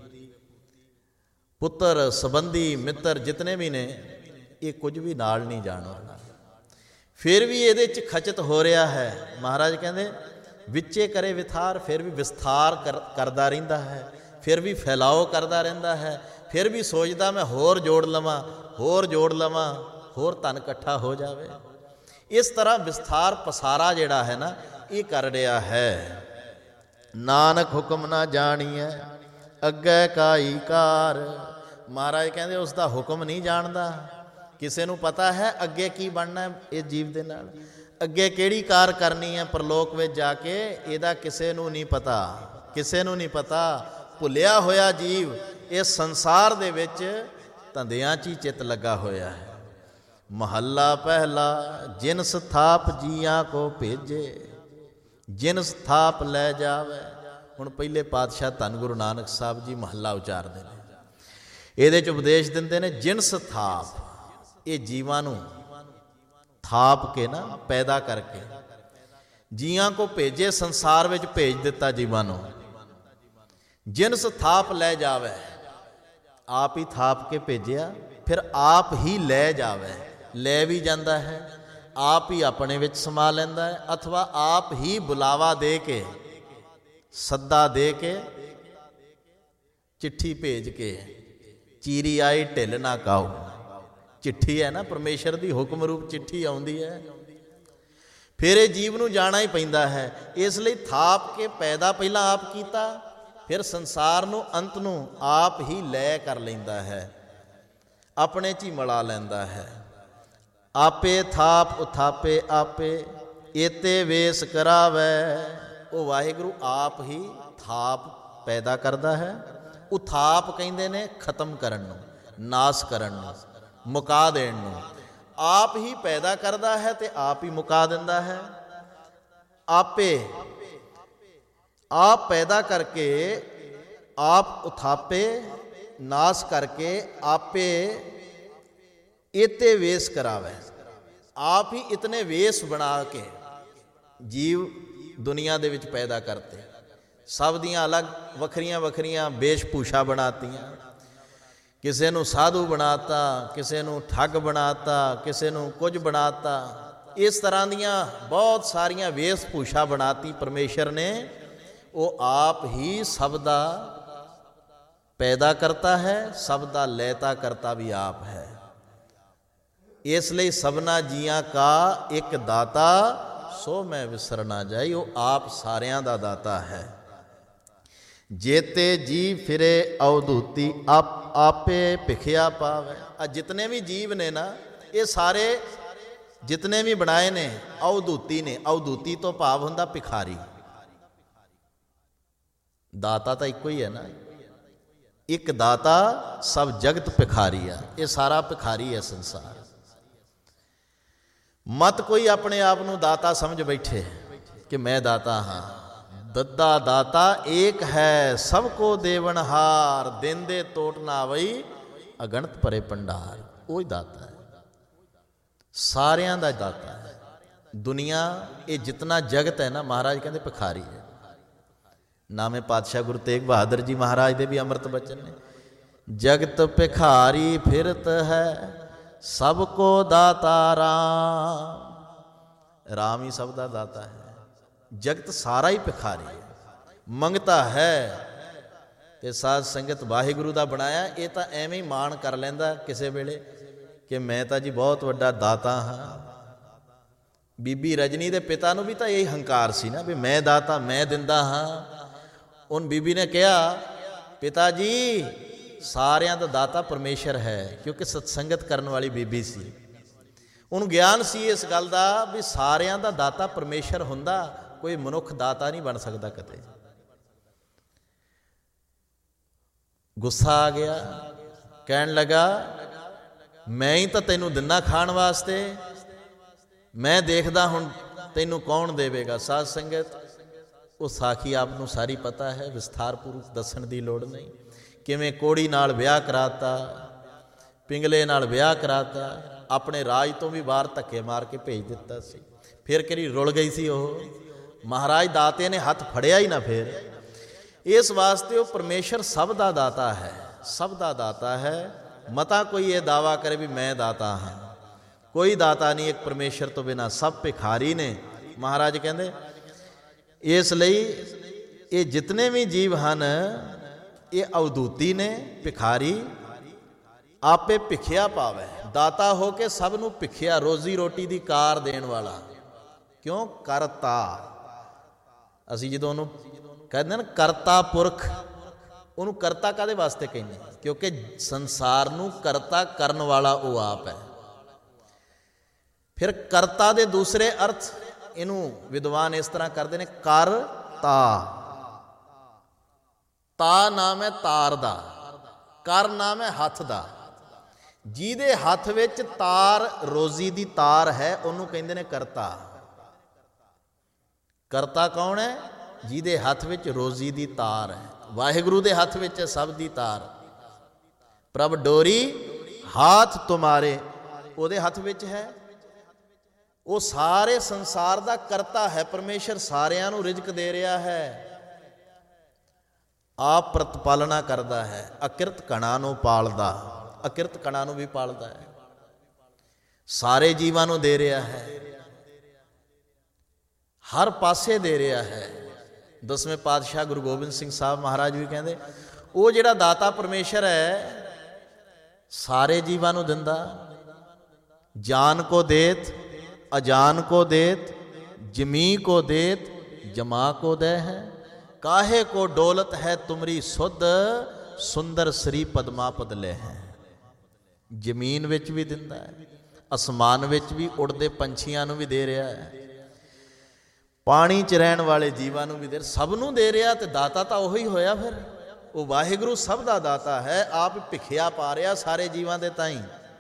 ਪੁੱਤਰ ਸੰਬੰਧੀ ਮਿੱਤਰ ਜਿਤਨੇ ਵੀ ਨੇ, ਇਹ ਕੁਝ ਵੀ ਨਾਲ ਨਹੀਂ ਜਾਣਾ। ਫਿਰ ਵੀ ਇਹਦੇ 'ਚ ਖਚਤ ਹੋ ਰਿਹਾ ਹੈ। ਮਹਾਰਾਜ ਕਹਿੰਦੇ ਵਿੱਚੇ ਕਰੇ ਵਿਥਾਰ, ਫਿਰ ਵੀ ਵਿਸਥਾਰ ਕਰਦਾ ਰਹਿੰਦਾ ਹੈ, ਫਿਰ ਵੀ ਫੈਲਾਓ ਕਰਦਾ ਰਹਿੰਦਾ ਹੈ, ਫਿਰ ਵੀ ਸੋਚਦਾ ਮੈਂ ਹੋਰ ਜੋੜ ਲਵਾਂ, ਹੋਰ ਜੋੜ ਲਵਾਂ, ਹੋਰ ਧਨ ਇਕੱਠਾ ਹੋ ਜਾਵੇ। ਇਸ ਤਰ੍ਹਾਂ ਵਿਸਥਾਰ ਪਸਾਰਾ ਜਿਹੜਾ ਹੈ ਨਾ ਇਹ ਕਰ ਰਿਹਾ ਹੈ। ਨਾਨਕ ਹੁਕਮ ਨਾ ਜਾਣੀਐ ਅੱਗੇ ਕਾਈ ਕਾਰ। ਮਹਾਰਾਜ ਕਹਿੰਦੇ ਉਸ ਦਾ ਹੁਕਮ ਨਹੀਂ ਜਾਣਦਾ। ਕਿਸੇ ਨੂੰ ਪਤਾ ਹੈ ਅੱਗੇ ਕੀ ਬਣਨਾ ਇਹ ਜੀਵ ਦੇ ਨਾਲ, ਅੱਗੇ ਕਿਹੜੀ ਕਾਰ ਕਰਨੀ ਹੈ ਪਰਲੋਕ ਵਿੱਚ ਜਾ ਕੇ, ਇਹਦਾ ਕਿਸੇ ਨੂੰ ਨਹੀਂ ਪਤਾ, ਕਿਸੇ ਨੂੰ ਨਹੀਂ ਪਤਾ। ਭੁੱਲਿਆ ਹੋਇਆ ਜੀਵ ਇਸ ਸੰਸਾਰ ਦੇ ਵਿੱਚ ਧੰਦਿਆਂ 'ਚ ਹੀ ਚਿੱਤ ਲੱਗਾ ਹੋਇਆ ਹੈ। ਮਹੱਲਾ ਪਹਿਲਾ ਜਿਨ ਸਥਾਪ ਜੀਆਂ ਕੋ ਭੇਜੇ, ਜਿਨ ਸਥਾਪ ਲੈ ਜਾਵੇ। ਹੁਣ ਪਹਿਲੇ ਪਾਤਸ਼ਾਹ ਧੰਨ ਗੁਰੂ ਨਾਨਕ ਸਾਹਿਬ ਜੀ ਮਹੱਲਾ ਉਚਾਰਦੇ ਨੇ, ਇਹਦੇ 'ਚ ਉਪਦੇਸ਼ ਦਿੰਦੇ ਨੇ ਜਿਨ ਸਥਾਪ, ਇਹ ਜੀਵਾਂ ਨੂੰ ਥਾਪ ਕੇ ਨਾ ਪੈਦਾ ਕਰਕੇ, ਜੀਆਂ ਕੋ ਭੇਜੇ, ਸੰਸਾਰ ਵਿੱਚ ਭੇਜ ਦਿੱਤਾ ਜੀਵਾਂ ਨੂੰ। ਜਿਨ ਸਥਾਪ ਲੈ ਜਾਵੇ, ਆਪ ਹੀ ਥਾਪ ਕੇ ਭੇਜਿਆ, ਫਿਰ ਆਪ ਹੀ ਲੈ ਜਾਵੇ, ਲੈ ਵੀ ਜਾਂਦਾ ਹੈ, ਆਪ ਹੀ ਆਪਣੇ ਵਿੱਚ ਸਮਾ ਲੈਂਦਾ ਹੈ, ਅਥਵਾ ਆਪ ਹੀ ਬੁਲਾਵਾ ਦੇ ਕੇ, ਸੱਦਾ ਦੇ ਕੇ, ਚਿੱਠੀ ਭੇਜ ਕੇ, ਚੀਰੀ ਆਈ ਢਿੱਲ ਨਾ ਕਾਓ। ਚਿੱਠੀ ਹੈ ਨਾ ਪਰਮੇਸ਼ਰ ਦੀ ਹੁਕਮ ਰੂਪ ਚਿੱਠੀ ਆਉਂਦੀ ਹੈ, ਫਿਰ ਇਹ ਜੀਵ ਨੂੰ ਜਾਣਾ ਹੀ ਪੈਂਦਾ ਹੈ। ਇਸ ਲਈ ਥਾਪ ਕੇ ਪੈਦਾ ਪਹਿਲਾਂ ਆਪ ਕੀਤਾ, ਫਿਰ ਸੰਸਾਰ ਨੂੰ ਅੰਤ ਨੂੰ ਆਪ ਹੀ ਲੈ ਕਰ ਲੈਂਦਾ ਹੈ, ਆਪਣੇ 'ਚ ਹੀ ਮਿਲਾ ਲੈਂਦਾ ਹੈ। ਆਪੇ ਥਾਪ ਉਥਾਪੇ ਆਪੇ, ਏਤੇ ਵੇਸ ਕਰਾਵੈ। ਉਹ ਵਾਹਿਗੁਰੂ ਆਪ ਹੀ ਥਾਪ ਪੈਦਾ ਕਰਦਾ ਹੈ। ਉਥਾਪ ਕਹਿੰਦੇ ਨੇ ਖਤਮ ਕਰਨ ਨੂੰ, ਨਾਸ ਕਰਨ ਨੂੰ, ਮੁਕਾ ਦੇਣ ਨੂੰ। ਆਪ ਹੀ ਪੈਦਾ ਕਰਦਾ ਹੈ ਤੇ ਆਪ ਹੀ ਮੁਕਾ ਦਿੰਦਾ ਹੈ। ਆਪੇ, ਆਪ ਪੈਦਾ ਕਰਕੇ, ਆਪ ਉਥਾਪੇ, ਨਾਸ ਕਰਕੇ, ਆਪੇ ਇਤੇ ਵੇਸ ਕਰਾਵੇ। ਆਪ ਹੀ ਇਤਨੇ ਵੇਸ ਬਣਾ ਕੇ ਜੀਵ ਦੁਨੀਆ ਦੇ ਵਿੱਚ ਪੈਦਾ ਕਰਤੇ। ਸਭ ਦੀਆਂ ਅਲੱਗ ਵੱਖਰੀਆਂ ਵੱਖਰੀਆਂ ਵੇਸ਼ਭੂਸ਼ਾ ਬਣਾਤੀਆਂ। ਕਿਸੇ ਨੂੰ ਸਾਧੂ ਬਣਾਤਾ, ਕਿਸੇ ਨੂੰ ਠੱਗ ਬਣਾਤਾ, ਕਿਸੇ ਨੂੰ ਕੁਝ ਬਣਾਤਾ। ਇਸ ਤਰ੍ਹਾਂ ਦੀਆਂ ਬਹੁਤ ਸਾਰੀਆਂ ਵੇਸ਼ਭੂਸ਼ਾ ਬਣਾਤੀ ਪਰਮੇਸ਼ਰ ਨੇ। ਉਹ ਆਪ ਹੀ ਸਭ ਦਾ ਪੈਦਾ ਕਰਤਾ ਹੈ, ਸਭ ਦਾ ਲੈਤਾ ਕਰਤਾ ਵੀ ਆਪ ਹੈ। ਇਸ ਲਈ ਸਭਨਾ ਜੀਆਂ ਕਾ ਇੱਕ ਦਾਤਾ, ਸੋ ਮੈਂ ਵਿਸਰ ਨਾ ਜਾਈ। ਉਹ ਆਪ ਸਾਰਿਆਂ ਦਾ ਦਾਤਾ ਹੈ। ਜੇਤੇ ਜੀ ਫਿਰੇ ਅਵਧੂਤੀ, ਆਪੇ ਭਿਖਿਆ ਪਾਵੇ। ਆ ਜਿਤਨੇ ਵੀ ਜੀਵ ਨੇ ਨਾ, ਇਹ ਸਾਰੇ ਜਿਤਨੇ ਵੀ ਬਣਾਏ ਨੇ ਅਵਧੂਤੀ ਨੇ। ਅਵਧੂਤੀ ਤੋਂ ਭਾਵ ਹੁੰਦਾ ਭਿਖਾਰੀ। ਦਾਤਾ ਤਾਂ ਇੱਕੋ ਹੀ ਹੈ ਨਾ, ਇੱਕ ਦਾਤਾ, ਸਭ ਜਗਤ ਭਿਖਾਰੀ ਆ। ਇਹ ਸਾਰਾ ਭਿਖਾਰੀ ਹੈ ਸੰਸਾਰ। ਮਤ ਕੋਈ ਆਪਣੇ ਆਪ ਨੂੰ ਦਾਤਾ ਸਮਝ ਬੈਠੇ ਕਿ ਮੈਂ ਦਾਤਾ ਹਾਂ। ਦੱਦਾ ਦਾਤਾ ਏਕ ਹੈ, ਸਭ ਕੋ ਦੇਵਨਹਾਰ। ਦੇਂਦੇ ਟੋਟ ਨਾ ਆਵਈ, ਅਗਣਤ ਭਰੇ ਭੰਡਾਰ। ਉਹ ਹੀ ਦਾਤਾ ਹੈ, ਸਾਰਿਆਂ ਦਾ ਦਾਤਾ ਹੈ। ਦੁਨੀਆ ਇਹ ਜਿਤਨਾ ਜਗਤ ਹੈ ਨਾ, ਮਹਾਰਾਜ ਕਹਿੰਦੇ ਭਿਖਾਰੀ ਹੈ। ਨਾਮੇ ਪਾਤਸ਼ਾਹ ਗੁਰੂ ਤੇਗ ਬਹਾਦਰ ਜੀ ਮਹਾਰਾਜ ਦੇ ਵੀ ਅੰਮ੍ਰਿਤ ਬਚਨ ਨੇ। ਜਗਤ ਭਿਖਾਰੀ ਫਿਰਤ ਹੈ, ਸਭ ਕੋ ਦਾਤਾ ਰਾਮ। ਰਾਮ ਹੀ ਸਭ ਦਾ ਦਾਤਾ ਹੈ। ਜਗਤ ਸਾਰਾ ਹੀ ਭਿਖਾਰੀ ਹੈ, ਮੰਗਤਾ ਹੈ। ਤੇ ਸਾਧ ਸੰਗਤ ਵਾਹਿਗੁਰੂ ਦਾ ਬਣਾਇਆ, ਇਹ ਤਾਂ ਐਵੇਂ ਹੀ ਮਾਣ ਕਰ ਲੈਂਦਾ ਕਿਸੇ ਵੇਲੇ ਕਿ ਮੈਂ ਤਾਂ ਜੀ ਬਹੁਤ ਵੱਡਾ ਦਾਤਾ ਹਾਂ। ਬੀਬੀ ਰਜਨੀ ਦੇ ਪਿਤਾ ਨੂੰ ਵੀ ਤਾਂ ਇਹ ਹੰਕਾਰ ਸੀ ਨਾ ਵੀ ਮੈਂ ਦਾਤਾ, ਮੈਂ ਦਿੰਦਾ ਹਾਂ। ਉਹਨ ਬੀਬੀ ਨੇ ਕਿਹਾ, ਪਿਤਾ ਜੀ ਸਾਰਿਆਂ ਦਾ ਦਾਤਾ ਪਰਮੇਸ਼ਰ ਹੈ, ਕਿਉਂਕਿ ਸਤਸੰਗਤ ਕਰਨ ਵਾਲੀ ਬੀਬੀ ਸੀ। ਉਹਨੂੰ ਗਿਆਨ ਸੀ ਇਸ ਗੱਲ ਦਾ ਵੀ ਸਾਰਿਆਂ ਦਾ ਦਾਤਾ ਪਰਮੇਸ਼ਰ ਹੁੰਦਾ, ਕੋਈ ਮਨੁੱਖ ਦਾਤਾ ਨਹੀਂ ਬਣ ਸਕਦਾ ਕਦੇ। ਗੁੱਸਾ ਆ ਗਿਆ, ਕਹਿਣ ਲੱਗਾ ਮੈਂ ਹੀ ਤਾਂ ਤੈਨੂੰ ਦਿੰਦਾ ਖਾਣ ਵਾਸਤੇ, ਮੈਂ ਦੇਖਦਾ ਹੁਣ ਤੈਨੂੰ ਕੌਣ ਦੇਵੇਗਾ। ਸਾਧ ਸੰਗਤ ਉਹ ਸਾਖੀ ਆਪ ਨੂੰ ਸਾਰੀ ਪਤਾ ਹੈ, ਵਿਸਥਾਰਪੂਰਵਕ ਦੱਸਣ ਦੀ ਲੋੜ ਨਹੀਂ। ਕਿਵੇਂ ਕੋੜੀ ਨਾਲ ਵਿਆਹ ਕਰਾਤਾ, ਪਿੰਗਲੇ ਨਾਲ ਵਿਆਹ ਕਰਾਤਾ, ਆਪਣੇ ਰਾਜ ਤੋਂ ਵੀ ਬਾਹਰ ਧੱਕੇ ਮਾਰ ਕੇ ਭੇਜ ਦਿੱਤਾ ਸੀ। ਫਿਰ ਕਿਹੜੀ ਰੁਲ ਗਈ ਸੀ ਉਹ। ਮਹਾਰਾਜ ਦਾਤੇ ਨੇ ਹੱਥ ਫੜਿਆ ਹੀ ਨਾ ਫਿਰ। ਇਸ ਵਾਸਤੇ ਉਹ ਪਰਮੇਸ਼ਰ ਸਭ ਦਾ ਦਾਤਾ ਹੈ, ਸਭ ਦਾ ਦਾਤਾ ਹੈ। ਮਤਾ ਕੋਈ ਇਹ ਦਾਵਾ ਕਰੇ ਵੀ ਮੈਂ ਦਾਤਾ ਹਾਂ, ਕੋਈ ਦਾਤਾ ਨਹੀਂ ਇੱਕ ਪਰਮੇਸ਼ਰ ਤੋਂ ਬਿਨਾਂ। ਸਭ ਭਿਖਾਰੀ ਨੇ। ਮਹਾਰਾਜ ਕਹਿੰਦੇ ਇਸ ਲਈ ਇਹ ਜਿਤਨੇ ਵੀ ਜੀਵ ਹਨ ਇਹ ਅਵਧੂਤੀ ਨੇ, ਭਿਖਾਰੀ, ਆਪੇ ਭਿਖਿਆ ਪਾਵੈ। ਦਾਤਾ ਹੋ ਕੇ ਸਭ ਨੂੰ ਭਿਖਿਆ, ਰੋਜ਼ੀ ਰੋਟੀ ਦੀ ਕਾਰ ਦੇਣ ਵਾਲਾ। ਕਿਉਂ? ਕਰਤਾ। ਅਸੀਂ ਜਦੋਂ ਉਹਨੂੰ ਕਹਿੰਦੇ ਨਾ ਕਰਤਾ ਪੁਰਖ, ਉਹਨੂੰ ਕਰਤਾ ਕਾਹਦੇ ਵਾਸਤੇ ਕਹਿੰਦੇ? ਕਿਉਂਕਿ ਸੰਸਾਰ ਨੂੰ ਕਰਤਾ ਕਰਨ ਵਾਲਾ ਉਹ ਆਪ ਹੈ। ਫਿਰ ਕਰਤਾ ਦੇ ਦੂਸਰੇ ਅਰਥ ਇਹਨੂੰ ਵਿਦਵਾਨ ਇਸ ਤਰ੍ਹਾਂ ਕਰਦੇ ਨੇ, ਕਰਤਾ। ਤਾ ਨਾਮ ਹੈ ਤਾਰ ਦਾ, ਕਰ ਨਾਮ ਹੈ ਹੱਥ ਦਾ। ਜਿਹਦੇ ਹੱਥ ਵਿੱਚ ਤਾਰ, ਰੋਜ਼ੀ ਦੀ ਤਾਰ ਹੈ, ਉਹਨੂੰ ਕਹਿੰਦੇ ਨੇ ਕਰਤਾ। ਕਰਤਾ ਕੌਣ ਹੈ? ਜਿਹਦੇ ਹੱਥ ਵਿੱਚ ਰੋਜ਼ੀ ਦੀ ਤਾਰ ਹੈ। ਵਾਹਿਗੁਰੂ ਦੇ ਹੱਥ ਵਿੱਚ ਹੈ ਸਭ ਦੀ ਤਾਰ। ਪ੍ਰਭ ਡੋਰੀ ਹਾਥ ਤੁਮਾਰੇ, ਉਹਦੇ ਹੱਥ ਵਿੱਚ ਹੈ। ਉਹ ਸਾਰੇ ਸੰਸਾਰ ਦਾ ਕਰਤਾ ਹੈ। ਪਰਮੇਸ਼ਰ ਸਾਰਿਆਂ ਨੂੰ ਰਿਜ਼ਕ ਦੇ ਰਿਹਾ ਹੈ, ਆਪ ਪ੍ਰਤਪਾਲਨਾ ਕਰਦਾ ਹੈ। ਅਕਿਰਤ ਕਣਾਂ ਨੂੰ ਪਾਲਦਾ, ਅਕਿਰਤ ਕਣਾਂ ਨੂੰ ਵੀ ਪਾਲਦਾ ਹੈ। ਸਾਰੇ ਜੀਵਾਂ ਨੂੰ ਦੇ ਰਿਹਾ ਹੈ, ਹਰ ਪਾਸੇ ਦੇ ਰਿਹਾ ਹੈ। 10ਵੇਂ ਪਾਤਸ਼ਾਹ ਗੁਰੂ ਗੋਬਿੰਦ ਸਿੰਘ ਸਾਹਿਬ ਮਹਾਰਾਜ ਵੀ ਕਹਿੰਦੇ, ਉਹ ਜਿਹੜਾ ਦਾਤਾ ਪਰਮੇਸ਼ਰ ਹੈ ਸਾਰੇ ਜੀਵਾਂ ਨੂੰ ਦਿੰਦਾ। ਜਾਨ ਕੋ ਦੇਤ ਅਜਾਨ ਕੋ ਦੇਤ, ਜਮੀ ਕੋ ਦੇਤ ਜਮਾ ਕੋ ਦੇ ਹੈ। ਕਾਹੇ ਕੋ ਡੋਲਤ ਹੈ ਤੁਮਰੀ ਸੁਧ, ਸੁੰਦਰ ਸ੍ਰੀ ਪਦਮਾ ਪਦ ਲੈ ਹੈ। ਜ਼ਮੀਨ ਵਿੱਚ ਵੀ ਦਿੰਦਾ ਹੈ, ਅਸਮਾਨ ਵਿੱਚ ਵੀ ਉੜਦੇ ਪੰਛੀਆਂ ਨੂੰ ਵੀ ਦੇ ਰਿਹਾ ਹੈ, ਪਾਣੀ 'ਚ ਰਹਿਣ ਵਾਲੇ ਜੀਵਾਂ ਨੂੰ ਵੀ ਦੇ, ਸਭ ਨੂੰ ਦੇ ਰਿਹਾ। ਤੇ ਦਾਤਾ ਤਾਂ ਉਹੀ ਹੋਇਆ। ਫਿਰ ਉਹ ਵਾਹਿਗੁਰੂ ਸਭ ਦਾ ਦਾਤਾ ਹੈ, ਆਪ ਭਿਖਿਆ ਪਾ ਰਿਹਾ ਸਾਰੇ ਜੀਵਾਂ ਦੇ ਤਾਈਂ।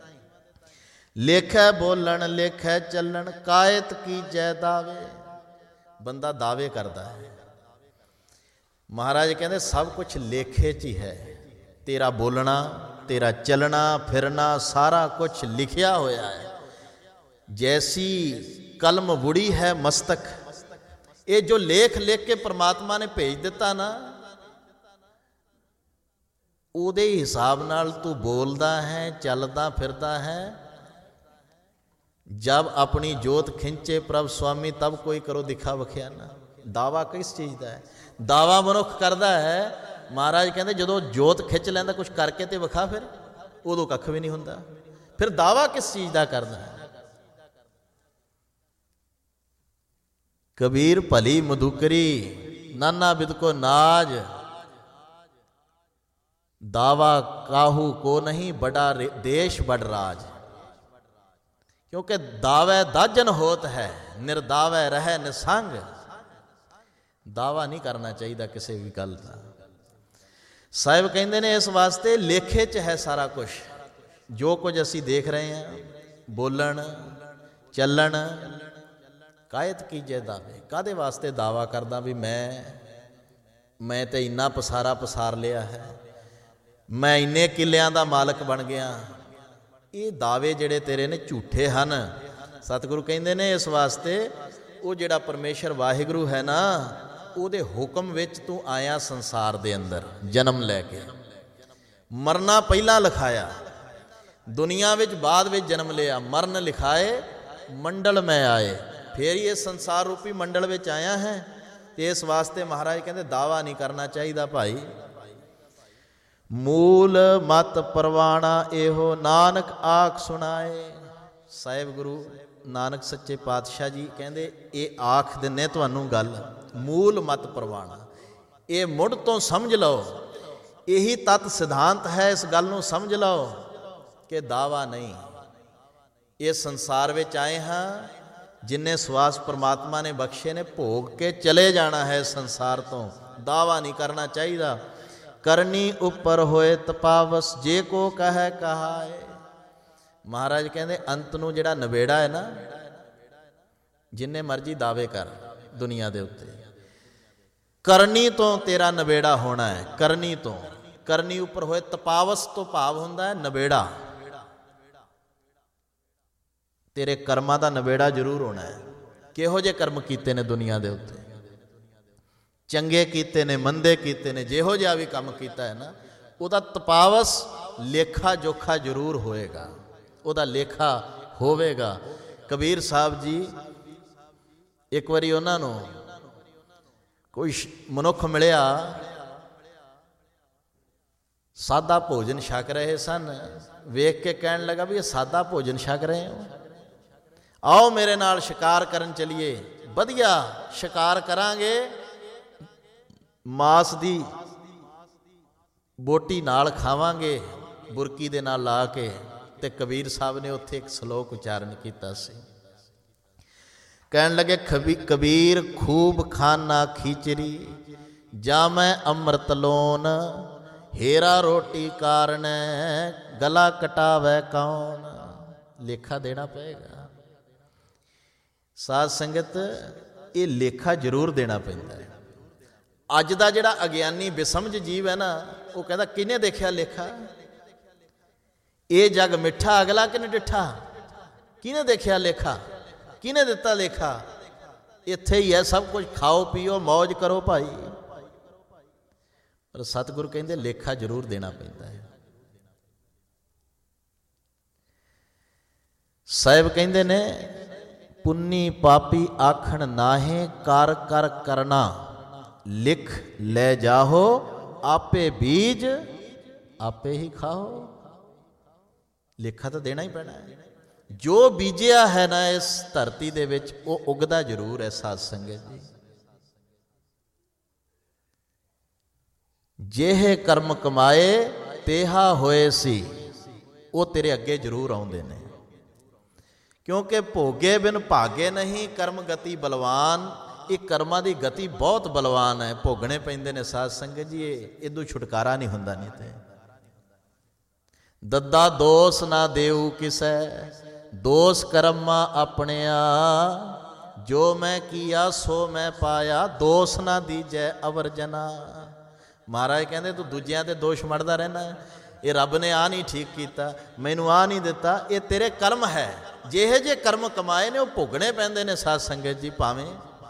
ਲੇਖੈ ਬੋਲਣ ਲੇਖੈ ਚੱਲਣ, ਕਾਇਤ ਕੀਜੈ ਦਾਵੇ। ਬੰਦਾ ਦਾਅਵੇ ਕਰਦਾ ਹੈ। ਮਹਾਰਾਜ ਕਹਿੰਦੇ ਸਭ ਕੁਝ ਲੇਖੇ 'ਚ ਹੀ ਹੈ। ਤੇਰਾ ਬੋਲਣਾ, ਤੇਰਾ ਚੱਲਣਾ ਫਿਰਨਾ, ਸਾਰਾ ਕੁਝ ਲਿਖਿਆ ਹੋਇਆ ਹੈ। ਜੈਸੀ ਕਲਮ ਵੁੜੀ ਹੈ ਮਸਤਕ, ਇਹ ਜੋ ਲੇਖ ਲਿਖ ਕੇ ਪ੍ਰਮਾਤਮਾ ਨੇ ਭੇਜ ਦਿੱਤਾ ਨਾ, ਉਹਦੇ ਹਿਸਾਬ ਨਾਲ ਤੂੰ ਬੋਲਦਾ ਹੈ, ਚੱਲਦਾ ਫਿਰਦਾ ਹੈ। ਜਬ ਆਪਣੀ ਜੋਤ ਖਿੰਚੇ ਪ੍ਰਭ ਸੁਆਮੀ, ਤਬ ਕੋਈ ਕਰੋ ਦਿਖਾ ਵਖਿਆ ਨਾ। ਦਾਵਾ ਕਿਸ ਚੀਜ਼ ਦਾ ਹੈ? ਦਾਵਾ ਮਨੁੱਖ ਕਰਦਾ ਹੈ। ਮਹਾਰਾਜ ਕਹਿੰਦੇ ਜਦੋਂ ਜੋਤ ਖਿੱਚ ਲੈਂਦਾ ਕੁਝ ਕਰਕੇ ਤੇ ਵਿਖਾ, ਫਿਰ ਉਦੋਂ ਕੱਖ ਵੀ ਨਹੀਂ ਹੁੰਦਾ। ਫਿਰ ਦਾਵਾ ਕਿਸ ਚੀਜ਼ ਦਾ ਕਰਦਾ ਹੈ? ਕਬੀਰ ਭਲੀ ਮਧੁਕਰੀ ਨਾਨਾ ਬਿਦ ਕੋ ਨਾਜ, ਦਾਵਾ ਕਾਹੂ ਕੋ ਨਹੀਂ ਬੜਾ ਦੇਸ਼ ਬੜ ਰਾਜ। ਕਿਉਂਕਿ ਦਾਵੇ ਦਾਜਨ ਹੋਤ ਹੈ, ਨਿਰਦਾਵੇ ਰਹਿ ਨਿਸੰਗ। ਦਾਵਾ ਨਹੀਂ ਕਰਨਾ ਚਾਹੀਦਾ ਕਿਸੇ ਵੀ ਗੱਲ ਦਾ। ਸਾਹਿਬ ਕਹਿੰਦੇ ਨੇ ਇਸ ਵਾਸਤੇ ਲੇਖੇ 'ਚ ਹੈ ਸਾਰਾ ਕੁਝ। ਜੋ ਕੁਝ ਅਸੀਂ ਦੇਖ ਰਹੇ ਹਾਂ, ਬੋਲਣ ਚੱਲਣ, ਕਾਇਤ ਕੀਜੇ ਦਾਵੇ। ਕਾਹਦੇ ਵਾਸਤੇ ਦਾਵਾ ਕਰਦਾ ਵੀ ਮੈਂ ਤੇ ਇੰਨਾ ਪਸਾਰਾ ਪਸਾਰ ਲਿਆ ਹੈ, ਮੈਂ ਇੰਨੇ ਕਿੱਲਿਆਂ ਦਾ ਮਾਲਕ ਬਣ ਗਿਆ। ਇਹ ਦਾਅਵੇ ਜਿਹੜੇ ਤੇਰੇ ਨੇ ਝੂਠੇ ਹਨ। ਸਤਿਗੁਰੂ ਕਹਿੰਦੇ ਨੇ ਇਸ ਵਾਸਤੇ ਉਹ ਜਿਹੜਾ ਪਰਮੇਸ਼ਰ ਵਾਹਿਗੁਰੂ ਹੈ ਨਾ, ਉਹਦੇ ਹੁਕਮ ਵਿੱਚ ਤੂੰ ਆਇਆ ਸੰਸਾਰ ਦੇ ਅੰਦਰ ਜਨਮ ਲੈ ਕੇ। ਮਰਨਾ ਪਹਿਲਾਂ ਲਿਖਾਇਆ, ਦੁਨੀਆ ਵਿੱਚ ਬਾਅਦ ਵਿੱਚ ਜਨਮ ਲਿਆ। ਮਰਨ ਲਿਖਾਏ ਮੰਡਲ ਮੈਂ ਆਏ, ਫੇਰ ਹੀ ਇਸ ਸੰਸਾਰ ਰੂਪੀ ਮੰਡਲ ਵਿੱਚ ਆਇਆ ਹੈ। ਤੇ ਇਸ ਵਾਸਤੇ ਮਹਾਰਾਜ ਕਹਿੰਦੇ ਦਾਵਾ ਨਹੀਂ ਕਰਨਾ ਚਾਹੀਦਾ ਭਾਈ। ਮੂਲ ਮਤ ਪਰਵਾਣਾ ਇਹੋ, ਨਾਨਕ ਆਖ ਸੁਣਾਏ। ਸਾਹਿਬ ਗੁਰੂ ਨਾਨਕ ਸੱਚੇ ਪਾਤਸ਼ਾਹ ਜੀ ਕਹਿੰਦੇ ਇਹ ਆਖ ਦਿੰਨੇ ਤੁਹਾਨੂੰ ਗੱਲ, ਮੂਲ ਮਤ ਪਰਵਾਣਾ। ਇਹ ਮੁੱਢ ਤੋਂ ਸਮਝ ਲਓ, ਇਹੀ ਤਤ ਸਿਧਾਂਤ ਹੈ। ਇਸ ਗੱਲ ਨੂੰ ਸਮਝ ਲਓ ਕਿ ਦਾਵਾ ਨਹੀਂ। ਇਸ ਸੰਸਾਰ ਵਿੱਚ ਆਏ ਹਾਂ, ਜਿੰਨੇ ਸਵਾਸ ਪਰਮਾਤਮਾ ਨੇ ਬਖਸ਼ੇ ਨੇ ਭੋਗ ਕੇ ਚਲੇ ਜਾਣਾ ਹੈ ਸੰਸਾਰ ਤੋਂ। ਦਾਵਾ ਨਹੀਂ ਕਰਨਾ ਚਾਹੀਦਾ। ਕਰਨੀ ਉੱਪਰ ਹੋਏ ਤਪਾਵਸ, ਜੇ ਕੋ ਕਹੈ ਕਹਾਏ। ਮਹਾਰਾਜ ਕਹਿੰਦੇ ਅੰਤ ਨੂੰ ਜਿਹੜਾ ਨਵੇੜਾ ਹੈ ਨਾ, ਜਿੰਨੇ ਮਰਜ਼ੀ ਦਾਅਵੇ ਕਰ ਦੁਨੀਆ ਦੇ ਉੱਤੇ, ਕਰਨੀ ਤੋਂ ਤੇਰਾ ਨਵੇੜਾ ਹੋਣਾ ਹੈ। ਕਰਨੀ ਤੋਂ, ਕਰਨੀ ਉੱਪਰ ਹੋਏ ਤਪਾਵਸ ਤੋਂ ਭਾਵ ਹੁੰਦਾ ਹੈ ਨਵੇੜਾ। ਤੇਰੇ ਕਰਮਾਂ ਦਾ ਨਵੇੜਾ ਜ਼ਰੂਰ ਹੋਣਾ ਹੈ। ਕਿਹੋ ਜਿਹੇ ਕਰਮ ਕੀਤੇ ਨੇ ਦੁਨੀਆ ਦੇ ਉੱਤੇ, ਚੰਗੇ ਕੀਤੇ ਨੇ ਮੰਦੇ ਕੀਤੇ ਨੇ, ਜਿਹੋ ਜਿਹਾ ਵੀ ਕੰਮ ਕੀਤਾ ਹੈ ਨਾ, ਉਹਦਾ ਤਪਾਵਸ ਲੇਖਾ ਜੋਖਾ ਜ਼ਰੂਰ ਹੋਏਗਾ, ਉਹਦਾ ਲੇਖਾ ਹੋਵੇਗਾ। ਕਬੀਰ ਸਾਹਿਬ ਜੀ ਇੱਕ ਵਾਰੀ ਉਹਨਾਂ ਨੂੰ ਕੋਈ ਮਨੁੱਖ ਮਿਲਿਆ, ਸਾਦਾ ਭੋਜਨ ਛਕ ਰਹੇ ਸਨ। ਵੇਖ ਕੇ ਕਹਿਣ ਲੱਗਾ ਵੀ ਇਹ ਸਾਦਾ ਭੋਜਨ ਛਕ ਰਹੇ ਹੋ, ਆਓ ਮੇਰੇ ਨਾਲ ਸ਼ਿਕਾਰ ਕਰਨ ਚਲੀਏ, ਵਧੀਆ ਸ਼ਿਕਾਰ ਕਰਾਂਗੇ, ਮਾਸ ਦੀ ਬੋਟੀ ਨਾਲ ਖਾਵਾਂਗੇ ਬੁਰਕੀ ਦੇ ਨਾਲ ਲਾ ਕੇ। ਤੇ ਕਬੀਰ ਸਾਹਿਬ ਨੇ ਉੱਥੇ ਇੱਕ ਸ਼ਲੋਕ ਉਚਾਰਨ ਕੀਤਾ ਸੀ। ਕਹਿਣ ਲੱਗੇ ਕਬੀਰ ਖੂਬ ਖਾਨਾ ਖੀਚਰੀ, ਜਾਂ ਮੈਂ ਅੰਮ੍ਰਿਤ ਲੋਨ, ਹੀਰਾ ਰੋਟੀ ਕਾਰਨ, ਗਲਾ ਕਟਾਵੇ ਕੌਣ। ਲੇਖਾ ਦੇਣਾ ਪਏਗਾ ਸਾਧ ਸੰਗਤ, ਇਹ ਲੇਖਾ ਜ਼ਰੂਰ ਦੇਣਾ ਪੈਂਦਾ ਹੈ। ਅੱਜ ਦਾ ਜਿਹੜਾ ਅਗਿਆਨੀ ਬੇਸਮਝ ਜੀਵ ਹੈ ਨਾ, ਉਹ ਕਹਿੰਦਾ ਕਿਹਨੇ ਦੇਖਿਆ ਲੇਖਾ, ਇਹ ਜੱਗ ਮਿੱਠਾ ਅਗਲਾ ਕਿਹਨੇ ਡਿੱਠਾ, ਕਿਹਨੇ ਦੇਖਿਆ ਲੇਖਾ, ਕਿਹਨੇ ਦਿੱਤਾ ਲੇਖਾ। ਇੱਥੇ ਹੀ ਹੈ ਸਭ ਕੁਝ, ਖਾਓ ਪੀਓ ਮੌਜ ਕਰੋ ਭਾਈ। ਪਰ ਸਤਿਗੁਰੂ ਕਹਿੰਦੇ ਲੇਖਾ ਜ਼ਰੂਰ ਦੇਣਾ ਪੈਂਦਾ ਹੈ। ਸਾਹਿਬ ਕਹਿੰਦੇ ਨੇ ਪੁੰਨੀ ਪਾਪੀ ਆਖਣ ਨਾਹੇ, ਕਰ ਕਰ ਕਰਨਾ ਲਿਖ ਲੈ ਜਾਹੋ, ਆਪੇ ਬੀਜ ਆਪੇ ਹੀ ਖਾਓ। ਲੇਖਾ ਤਾਂ ਦੇਣਾ ਹੀ ਪੈਣਾ ਹੈ। ਜੋ ਬੀਜਿਆ ਹੈ ਨਾ ਇਸ ਧਰਤੀ ਦੇ ਵਿੱਚ, ਉਹ ਉਗਦਾ ਜ਼ਰੂਰ ਹੈ ਸਾਧ ਸੰਗਤ ਜੀ। ਜਿਹੇ ਕਰਮ ਕਮਾਏ ਤੇਹਾ ਹੋਏ ਸੀ, ਉਹ ਤੇਰੇ ਅੱਗੇ ਜ਼ਰੂਰ ਆਉਂਦੇ ਨੇ। ਕਿਉਂਕਿ ਭੋਗੇ ਬਿਨ ਭਾਗੇ ਨਹੀਂ, ਕਰਮ ਗਤੀ ਬਲਵਾਨ। ਇਹ ਕਰਮਾਂ ਦੀ ਗਤੀ ਬਹੁਤ ਬਲਵਾਨ ਹੈ, ਭੋਗਣੇ ਪੈਂਦੇ ਨੇ ਸਾਧ ਸੰਗਤ ਜੀ। ਇਹ ਇਦੋਂ ਛੁਟਕਾਰਾ ਨਹੀਂ ਹੁੰਦਾ। ਨਹੀਂ ਤੇ ਦੱਦਾ ਦੋਸ ਨਾ ਦੇਊ ਕਿਸੈ, ਦੋਸ ਕਰਮਾ ਆਪਣਿਆ, ਜੋ ਮੈਂ ਕੀਆ ਸੋ ਮੈਂ ਪਾਇਆ, ਦੋਸ ਨਾ ਦੀਜੈ ਅਵਰ ਜਨਾ। ਮਹਾਰਾਜ ਕਹਿੰਦੇ ਤੂੰ ਦੂਜਿਆਂ ਤੇ ਦੋਸ਼ ਮੜਦਾ ਰਹਿਣਾ, ਇਹ ਰੱਬ ਨੇ ਆਹ ਨਹੀਂ ਠੀਕ ਕੀਤਾ, ਮੈਨੂੰ ਆਹ ਨਹੀਂ ਦਿੱਤਾ, ਇਹ ਤੇਰੇ ਕਰਮ ਹੈ। ਜਿਹੇ ਜੇ ਕਰਮ ਕਮਾਏ ਨੇ ਉਹ ਭੋਗਣੇ ਪੈਂਦੇ ਨੇ ਸਾਧ ਸੰਗਤ ਜੀ। ਭਾਵੇਂ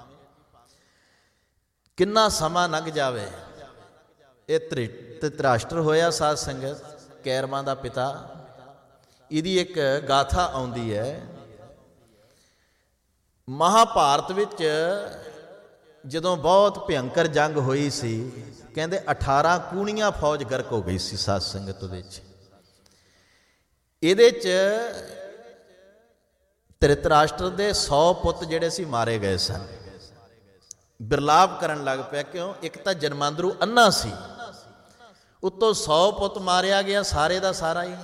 ਕਿੰਨਾ ਸਮਾਂ ਲੰਘ ਜਾਵੇ। ਇਹ ਧ੍ਰਿਤਰਾਸ਼ਟਰ ਹੋਇਆ ਸਾਧ ਸੰਗਤ, ਕੈਰਮਾਂ ਦਾ ਪਿਤਾ। ਇਹਦੀ ਇੱਕ ਗਾਥਾ ਆਉਂਦੀ ਹੈ ਮਹਾਭਾਰਤ ਵਿੱਚ, ਜਦੋਂ ਬਹੁਤ ਭਿਅੰਕਰ ਜੰਗ ਹੋਈ ਸੀ। ਕਹਿੰਦੇ 18 ਕੂਣੀਆਂ ਫੌਜ ਗਰਕ ਹੋ ਗਈ ਸੀ ਸਾਧ ਸੰਗਤ ਉਹਦੇ 'ਚ। ਇਹਦੇ 'ਚ ਧ੍ਰਿਤਰਾਸ਼ਟਰ ਦੇ 100 ਪੁੱਤ ਜਿਹੜੇ ਸੀ ਮਾਰੇ ਗਏ ਸਨ। ਬਿਰਲਾਪ ਕਰਨ ਲੱਗ ਪਿਆ, ਕਿਉਂ? ਇੱਕ ਤਾਂ ਜਨਮਾਂਦਰੂ ਅੰਨਾ ਸੀ, ਉੱਤੋਂ 100 ਪੁੱਤ ਮਾਰਿਆ ਗਿਆ, ਸਾਰੇ ਦਾ ਸਾਰਾ ਹੀ।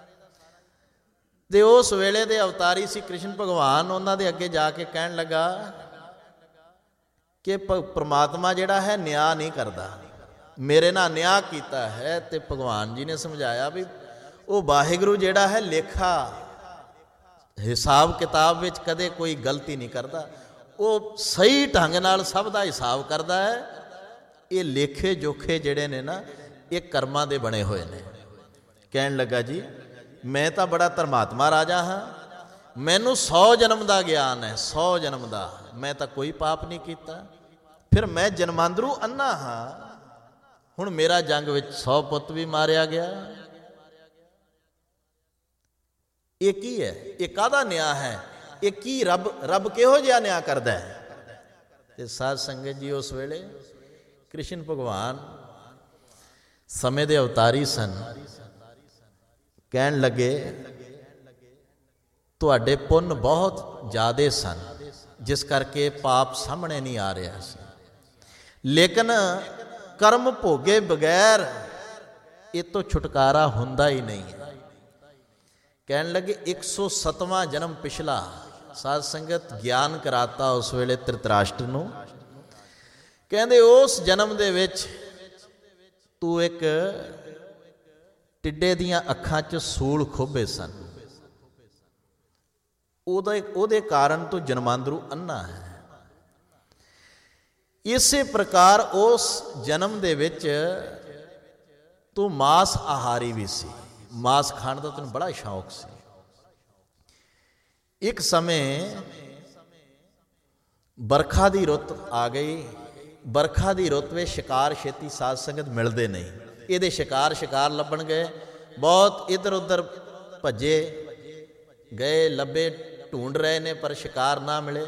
ਤੇ ਉਸ ਵੇਲੇ ਦੇ ਅਵਤਾਰੀ ਸੀ ਕ੍ਰਿਸ਼ਨ ਭਗਵਾਨ, ਉਹਨਾਂ ਦੇ ਅੱਗੇ ਜਾ ਕੇ ਕਹਿਣ ਲੱਗਾ ਕਿ ਪ੍ਰਮਾਤਮਾ ਜਿਹੜਾ ਹੈ ਨਿਆਂ ਨਹੀਂ ਕਰਦਾ, ਮੇਰੇ ਨਾਲ ਨਿਆਂ ਕੀਤਾ ਹੈ। ਤੇ ਭਗਵਾਨ ਜੀ ਨੇ ਸਮਝਾਇਆ ਵੀ ਉਹ ਵਾਹਿਗੁਰੂ ਜਿਹੜਾ ਹੈ ਲੇਖਾ ਹਿਸਾਬ ਕਿਤਾਬ ਵਿੱਚ ਕਦੇ ਕੋਈ ਗਲਤੀ ਨਹੀਂ ਕਰਦਾ, ਉਹ ਸਹੀ ਢੰਗ ਨਾਲ ਸਭ ਦਾ ਹਿਸਾਬ ਕਰਦਾ ਹੈ। ਇਹ ਲੇਖੇ ਜੋਖੇ ਜਿਹੜੇ ਨੇ ਨਾ, ਇਹ ਕਰਮਾਂ ਦੇ ਬਣੇ ਹੋਏ ਨੇ। ਕਹਿਣ ਲੱਗਾ ਜੀ ਮੈਂ ਤਾਂ ਬੜਾ ਧਰਮਾਤਮਾ ਰਾਜਾ ਹਾਂ, ਮੈਨੂੰ 100 ਜਨਮ ਦਾ ਗਿਆਨ ਹੈ, 100 ਜਨਮ ਦਾ, ਮੈਂ ਤਾਂ ਕੋਈ ਪਾਪ ਨਹੀਂ ਕੀਤਾ। ਫਿਰ ਮੈਂ ਜਨਮਾਂਦਰੂ ਅੰਨਾ ਹਾਂ, ਹੁਣ ਮੇਰਾ ਜੰਗ ਵਿੱਚ 100 ਪੁੱਤ ਵੀ ਮਾਰਿਆ ਗਿਆ। ਇਹ ਕੀ ਹੈ? ਇਹ ਕਾਹਦਾ ਨਿਆਂ ਹੈ? ਇਹ ਕੀ ਰੱਬ ਕਿਹੋ ਜਿਹਾ ਨਿਆਂ ਕਰਦਾ ਹੈ? ਤੇ ਸਾਧ ਸੰਗਤ ਜੀ ਉਸ ਵੇਲੇ ਕ੍ਰਿਸ਼ਨ ਭਗਵਾਨ ਸਮੇਂ ਦੇ ਅਵਤਾਰੀ ਸਨ। ਕਹਿਣ ਲੱਗੇ ਤੁਹਾਡੇ ਪੁੰਨ ਬਹੁਤ ਜ਼ਿਆਦੇ ਸਨ, ਜਿਸ ਕਰਕੇ ਪਾਪ ਸਾਹਮਣੇ ਨਹੀਂ ਆ ਰਿਹਾ ਸੀ। ਲੇਕਿਨ ਕਰਮ ਭੋਗੇ ਬਗੈਰ ਇਹ ਤੋਂ ਛੁਟਕਾਰਾ ਹੁੰਦਾ ਹੀ ਨਹੀਂ ਹੈ। ਕਹਿਣ ਲੱਗੇ 107ਵਾਂ ਜਨਮ ਪਿਛਲਾ ਸਾਧ ਸੰਗਤ ਗਿਆਨ ਕਰਾਤਾ ਉਸ ਵੇਲੇ ਧ੍ਰਿਤਰਾਸ਼ਟਰ ਨੂੰ। ਕਹਿੰਦੇ ਉਸ ਜਨਮ ਦੇ ਵਿੱਚ ਤੂੰ ਇੱਕ ਟਿੱਡੇ ਦੀਆਂ ਅੱਖਾਂ 'ਚ ਸੂਲ ਖੋਭੇ ਸਨ, ਉਹਦੇ ਕਾਰਨ ਤੂੰ ਜਨਮਾਂਦਰੂ ਅੰਨਾ ਹੈ। ਇਸੇ ਪ੍ਰਕਾਰ ਉਸ ਜਨਮ ਦੇ ਵਿੱਚ ਤੂੰ ਮਾਸ ਆਹਾਰੀ ਵੀ ਸੀ, ਮਾਸ ਖਾਣ ਦਾ ਤੈਨੂੰ ਬੜਾ ਸ਼ੌਕ ਸੀ। ਇੱਕ ਸਮੇਂ ਬਰਖਾ ਦੀ ਰੁੱਤ ਆ ਗਈ। ਬਰਖਾ ਦੀ ਰੁੱਤ ਵਿੱਚ ਸ਼ਿਕਾਰ ਛੇਤੀ ਸਾਧ ਸੰਗਤ ਮਿਲਦੇ ਨਹੀਂ। ਇਹਦੇ ਸ਼ਿਕਾਰ ਲੱਭਣ ਗਏ, ਬਹੁਤ ਇੱਧਰ ਉੱਧਰ ਭੱਜੇ ਗਏ, ਲੱਭੇ, ਢੂੰਡ ਰਹੇ ਨੇ, ਪਰ ਸ਼ਿਕਾਰ ਨਾ ਮਿਲੇ।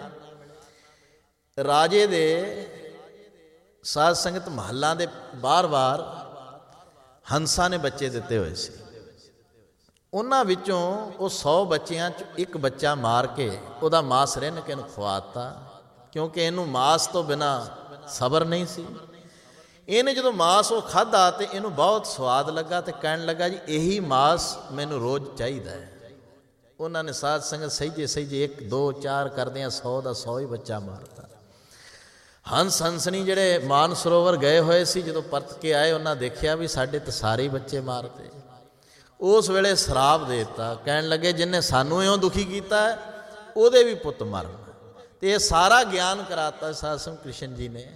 ਰਾਜੇ ਦੇ ਸਾਧ ਸੰਗਤ ਮਹੱਲਾਂ ਦੇ ਬਾਰ-ਬਾਰ ਹੰਸਾਂ ਨੇ ਬੱਚੇ ਦਿੱਤੇ ਹੋਏ ਸੀ। ਉਹਨਾਂ ਵਿੱਚੋਂ ਉਹ 100 ਬੱਚਿਆਂ 'ਚ ਇੱਕ ਬੱਚਾ ਮਾਰ ਕੇ ਉਹਦਾ ਮਾਸ ਰਿੰਨ ਕੇ ਇਹਨੂੰ ਖਵਾਤਾ, ਕਿਉਂਕਿ ਇਹਨੂੰ ਮਾਸ ਤੋਂ ਬਿਨਾਂ ਸਬਰ ਨਹੀਂ ਸੀ। ਇਹਨੇ ਜਦੋਂ ਮਾਸ ਉਹ ਖਾਧਾ ਤੇ ਇਹਨੂੰ ਬਹੁਤ ਸਵਾਦ ਲੱਗਾ ਤੇ ਕਹਿਣ ਲੱਗਾ ਜੀ ਇਹੀ ਮਾਸ ਮੈਨੂੰ ਰੋਜ਼ ਚਾਹੀਦਾ ਹੈ। ਉਹਨਾਂ ਨੇ ਸਾਧ ਸੰਗਤ ਸਹਿਜੇ ਸਹਿਜੇ 1 2 4 ਕਰਦਿਆਂ 100 ਦਾ 100 ਹੀ ਬੱਚਾ ਮਾਰਤਾ। ਹੰਸ ਹੰਸਣੀ ਜਿਹੜੇ ਮਾਨ ਸਰੋਵਰ ਗਏ ਹੋਏ ਸੀ, ਜਦੋਂ ਪਰਤ ਕੇ ਆਏ ਉਹਨਾਂ ਦੇਖਿਆ ਵੀ ਸਾਡੇ ਤਾਂ ਸਾਰੇ ਬੱਚੇ ਮਾਰਤੇ। ਉਸ ਵੇਲੇ ਸ਼ਰਾਪ ਦੇ ਦਿੱਤਾ, ਕਹਿਣ ਲੱਗੇ ਜਿਹਨੇ ਸਾਨੂੰ ਇਉਂ ਦੁਖੀ ਕੀਤਾ ਉਹਦੇ ਵੀ ਪੁੱਤ ਮਰਨ। ਤੇ ਇਹ ਸਾਰਾ ਗਿਆਨ ਕਰਾਤਾ ਸਾਧ ਸੰਗਤ ਕ੍ਰਿਸ਼ਨ ਜੀ ਨੇ।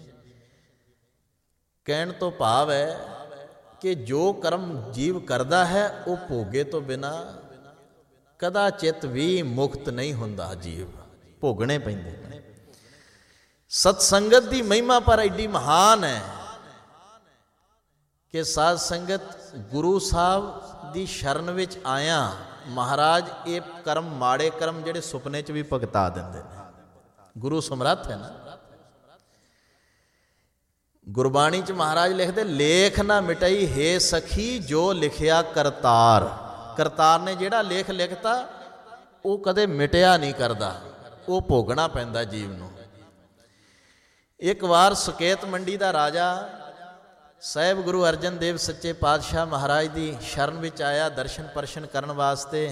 ਕਹਿਣ ਤੋਂ ਭਾਵ ਹੈ ਕਿ ਜੋ ਕਰਮ ਜੀਵ ਕਰਦਾ ਹੈ ਉਹ ਭੋਗੇ ਤੋਂ ਬਿਨਾਂ ਕਦਾ ਚਿੱਤ ਵੀ ਮੁਕਤ ਨਹੀਂ ਹੁੰਦਾ। ਜੀਵ ਭੋਗਣੇ ਪੈਂਦੇ ਨੇ। ਸਤ ਸੰਗਤ ਦੀ ਮਹਿਮਾ ਪਰ ਐਡੀ ਮਹਾਨ ਹੈ ਕਿ ਸਾਧ ਸੰਗਤ ਗੁਰੂ ਸਾਹਿਬ ਦੀ ਸ਼ਰਨ ਵਿੱਚ ਆਇਆ ਮਹਾਰਾਜ ਇਹ ਕਰਮ ਮਾੜੇ ਕਰਮ ਜਿਹੜੇ ਸੁਪਨੇ 'ਚ ਵੀ ਭੁਗਤਾ ਦਿੰਦੇ ਨੇ। ਗੁਰੂ ਸਮਰੱਥ ਹੈ ਨਾ। ਗੁਰਬਾਣੀ 'ਚ ਮਹਾਰਾਜ ਲਿਖਦੇ ਲੇਖ ਨਾ ਮਿਟਈ ਹੈ ਸਖੀ ਜੋ ਲਿਖਿਆ ਕਰਤਾਰ। ਕਰਤਾਰ ਨੇ ਜਿਹੜਾ ਲੇਖ ਲਿਖਤਾ ਉਹ ਕਦੇ ਮਿਟਿਆ ਨਹੀਂ ਕਰਦਾ, ਉਹ ਭੋਗਣਾ ਪੈਂਦਾ ਜੀਵ ਨੂੰ। ਇੱਕ ਵਾਰ ਸੁਕੇਤ ਮੰਡੀ ਦਾ ਰਾਜਾ ਸਾਹਿਬ ਗੁਰੂ ਅਰਜਨ ਦੇਵ ਸੱਚੇ ਪਾਤਸ਼ਾਹ ਮਹਾਰਾਜ ਦੀ ਸ਼ਰਨ ਵਿੱਚ ਆਇਆ ਦਰਸ਼ਨ ਪਰਸ਼ਨ ਕਰਨ ਵਾਸਤੇ।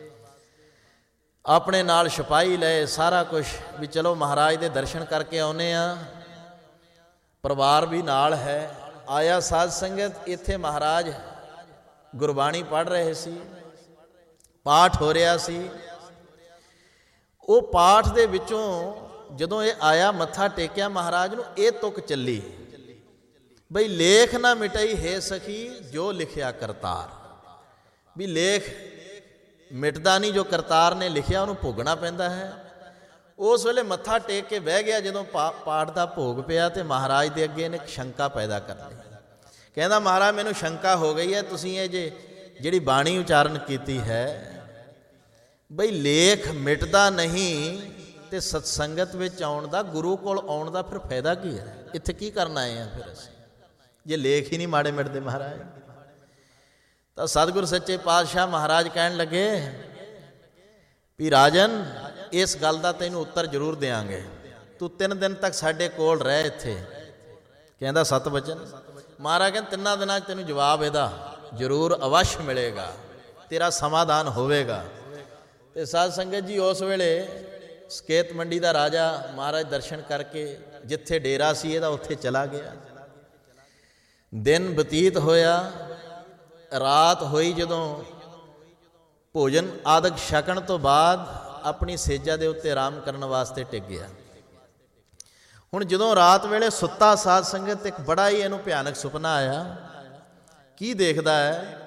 ਆਪਣੇ ਨਾਲ ਸਿਪਾਹੀ ਲਏ, ਸਾਰਾ ਕੁਛ ਵੀ ਚਲੋ ਮਹਾਰਾਜ ਦੇ ਦਰਸ਼ਨ ਕਰਕੇ ਆਉਨੇ ਆ, ਪਰਿਵਾਰ ਵੀ ਨਾਲ ਹੈ। ਆਇਆ ਸਾਧ ਸੰਗਤ, ਇੱਥੇ ਮਹਾਰਾਜ ਗੁਰਬਾਣੀ ਪੜ੍ਹ ਰਹੇ ਸੀ, ਪਾਠ ਹੋ ਰਿਹਾ ਸੀ। ਉਹ ਪਾਠ ਦੇ ਵਿੱਚੋਂ ਜਦੋਂ ਇਹ ਆਇਆ ਮੱਥਾ ਟੇਕਿਆ ਮਹਾਰਾਜ ਨੂੰ, ਇਹ ਤੁਕ ਚੱਲੀ ਬਈ ਲੇਖ ਨਾ ਮਿਟਈ ਹੈ ਸਖੀ ਜੋ ਲਿਖਿਆ ਕਰਤਾਰ। ਵੀ ਲੇਖ ਮਿਟਦਾ ਨਹੀਂ, ਜੋ ਕਰਤਾਰ ਨੇ ਲਿਖਿਆ ਉਹਨੂੰ ਭੋਗਣਾ ਪੈਂਦਾ ਹੈ। ਉਸ ਵੇਲੇ ਮੱਥਾ ਟੇਕ ਕੇ ਬਹਿ ਗਿਆ। ਜਦੋਂ ਪਾਠ ਦਾ ਭੋਗ ਪਿਆ ਤੇ ਮਹਾਰਾਜ ਦੇ ਅੱਗੇ ਇਹਨੇ ਸ਼ੰਕਾ ਪੈਦਾ ਕਰ ਲਈ। ਕਹਿੰਦਾ ਮਹਾਰਾਜ ਮੈਨੂੰ ਸ਼ੰਕਾ ਹੋ ਗਈ ਹੈ, ਤੁਸੀਂ ਇਹ ਜਿਹੜੀ ਬਾਣੀ ਉਚਾਰਨ ਕੀਤੀ ਹੈ ਬਈ ਲੇਖ ਮਿਟਦਾ ਨਹੀਂ ਤੇ ਸਤਸੰਗਤ ਵਿੱਚ ਆਉਣ ਦਾ, ਗੁਰੂ ਕੋਲ ਆਉਣ ਦਾ ਫਿਰ ਫਾਇਦਾ ਕੀ ਹੈ? ਇੱਥੇ ਕੀ ਕਰਨ ਆਏ ਆ ਫਿਰ ਅਸੀਂ, ਜੇ ਲੇਖ ਹੀ ਨਹੀਂ ਮਾੜੇ ਮਿਟਦੇ ਮਹਾਰਾਜ? ਤਾਂ ਸਤਿਗੁਰ ਸੱਚੇ ਪਾਤਸ਼ਾਹ ਮਹਾਰਾਜ ਕਹਿਣ ਲੱਗੇ ਵੀ ਰਾਜਨ ਇਸ ਗੱਲ ਦਾ ਤੈਨੂੰ ਉੱਤਰ ਜ਼ਰੂਰ ਦਿਆਂਗੇ, ਤੂੰ 3 ਦਿਨ ਤੱਕ ਸਾਡੇ ਕੋਲ ਰਹਿ ਇੱਥੇ। ਕਹਿੰਦਾ 7 ਵਚਨ। ਮਹਾਰਾਜ ਕਹਿੰਦੇ 3 ਦਿਨਾਂ 'ਚ ਤੈਨੂੰ ਜਵਾਬ ਇਹਦਾ ਜ਼ਰੂਰ ਅਵਸ਼ ਮਿਲੇਗਾ, ਤੇਰਾ ਸਮਾਧਾਨ ਹੋਵੇਗਾ। ਤੇ ਸਾਧ ਸੰਗਤ ਜੀ ਉਸ ਵੇਲੇ ਸਕੇਤ ਮੰਡੀ ਦਾ ਰਾਜਾ ਮਹਾਰਾਜ ਦਰਸ਼ਨ ਕਰਕੇ ਜਿੱਥੇ ਡੇਰਾ ਸੀ ਇਹਦਾ ਉੱਥੇ ਚਲਾ ਗਿਆ। ਦਿਨ ਬਤੀਤ ਹੋਇਆ, ਰਾਤ ਹੋਈ। ਜਦੋਂ ਭੋਜਨ ਆਦਿਕ ਛਕਣ ਤੋਂ ਬਾਅਦ ਆਪਣੀ ਸੇਜਾ ਦੇ ਉੱਤੇ ਆਰਾਮ ਕਰਨ ਵਾਸਤੇ ਟਿਕ ਗਿਆ। ਹੁਣ ਜਦੋਂ ਰਾਤ ਵੇਲੇ ਸੁੱਤਾ ਸਾਧ ਸੰਗਤ, ਇੱਕ ਬੜਾ ਹੀ ਇਹਨੂੰ ਭਿਆਨਕ ਸੁਪਨਾ ਆਇਆ। ਕੀ ਦੇਖਦਾ ਹੈ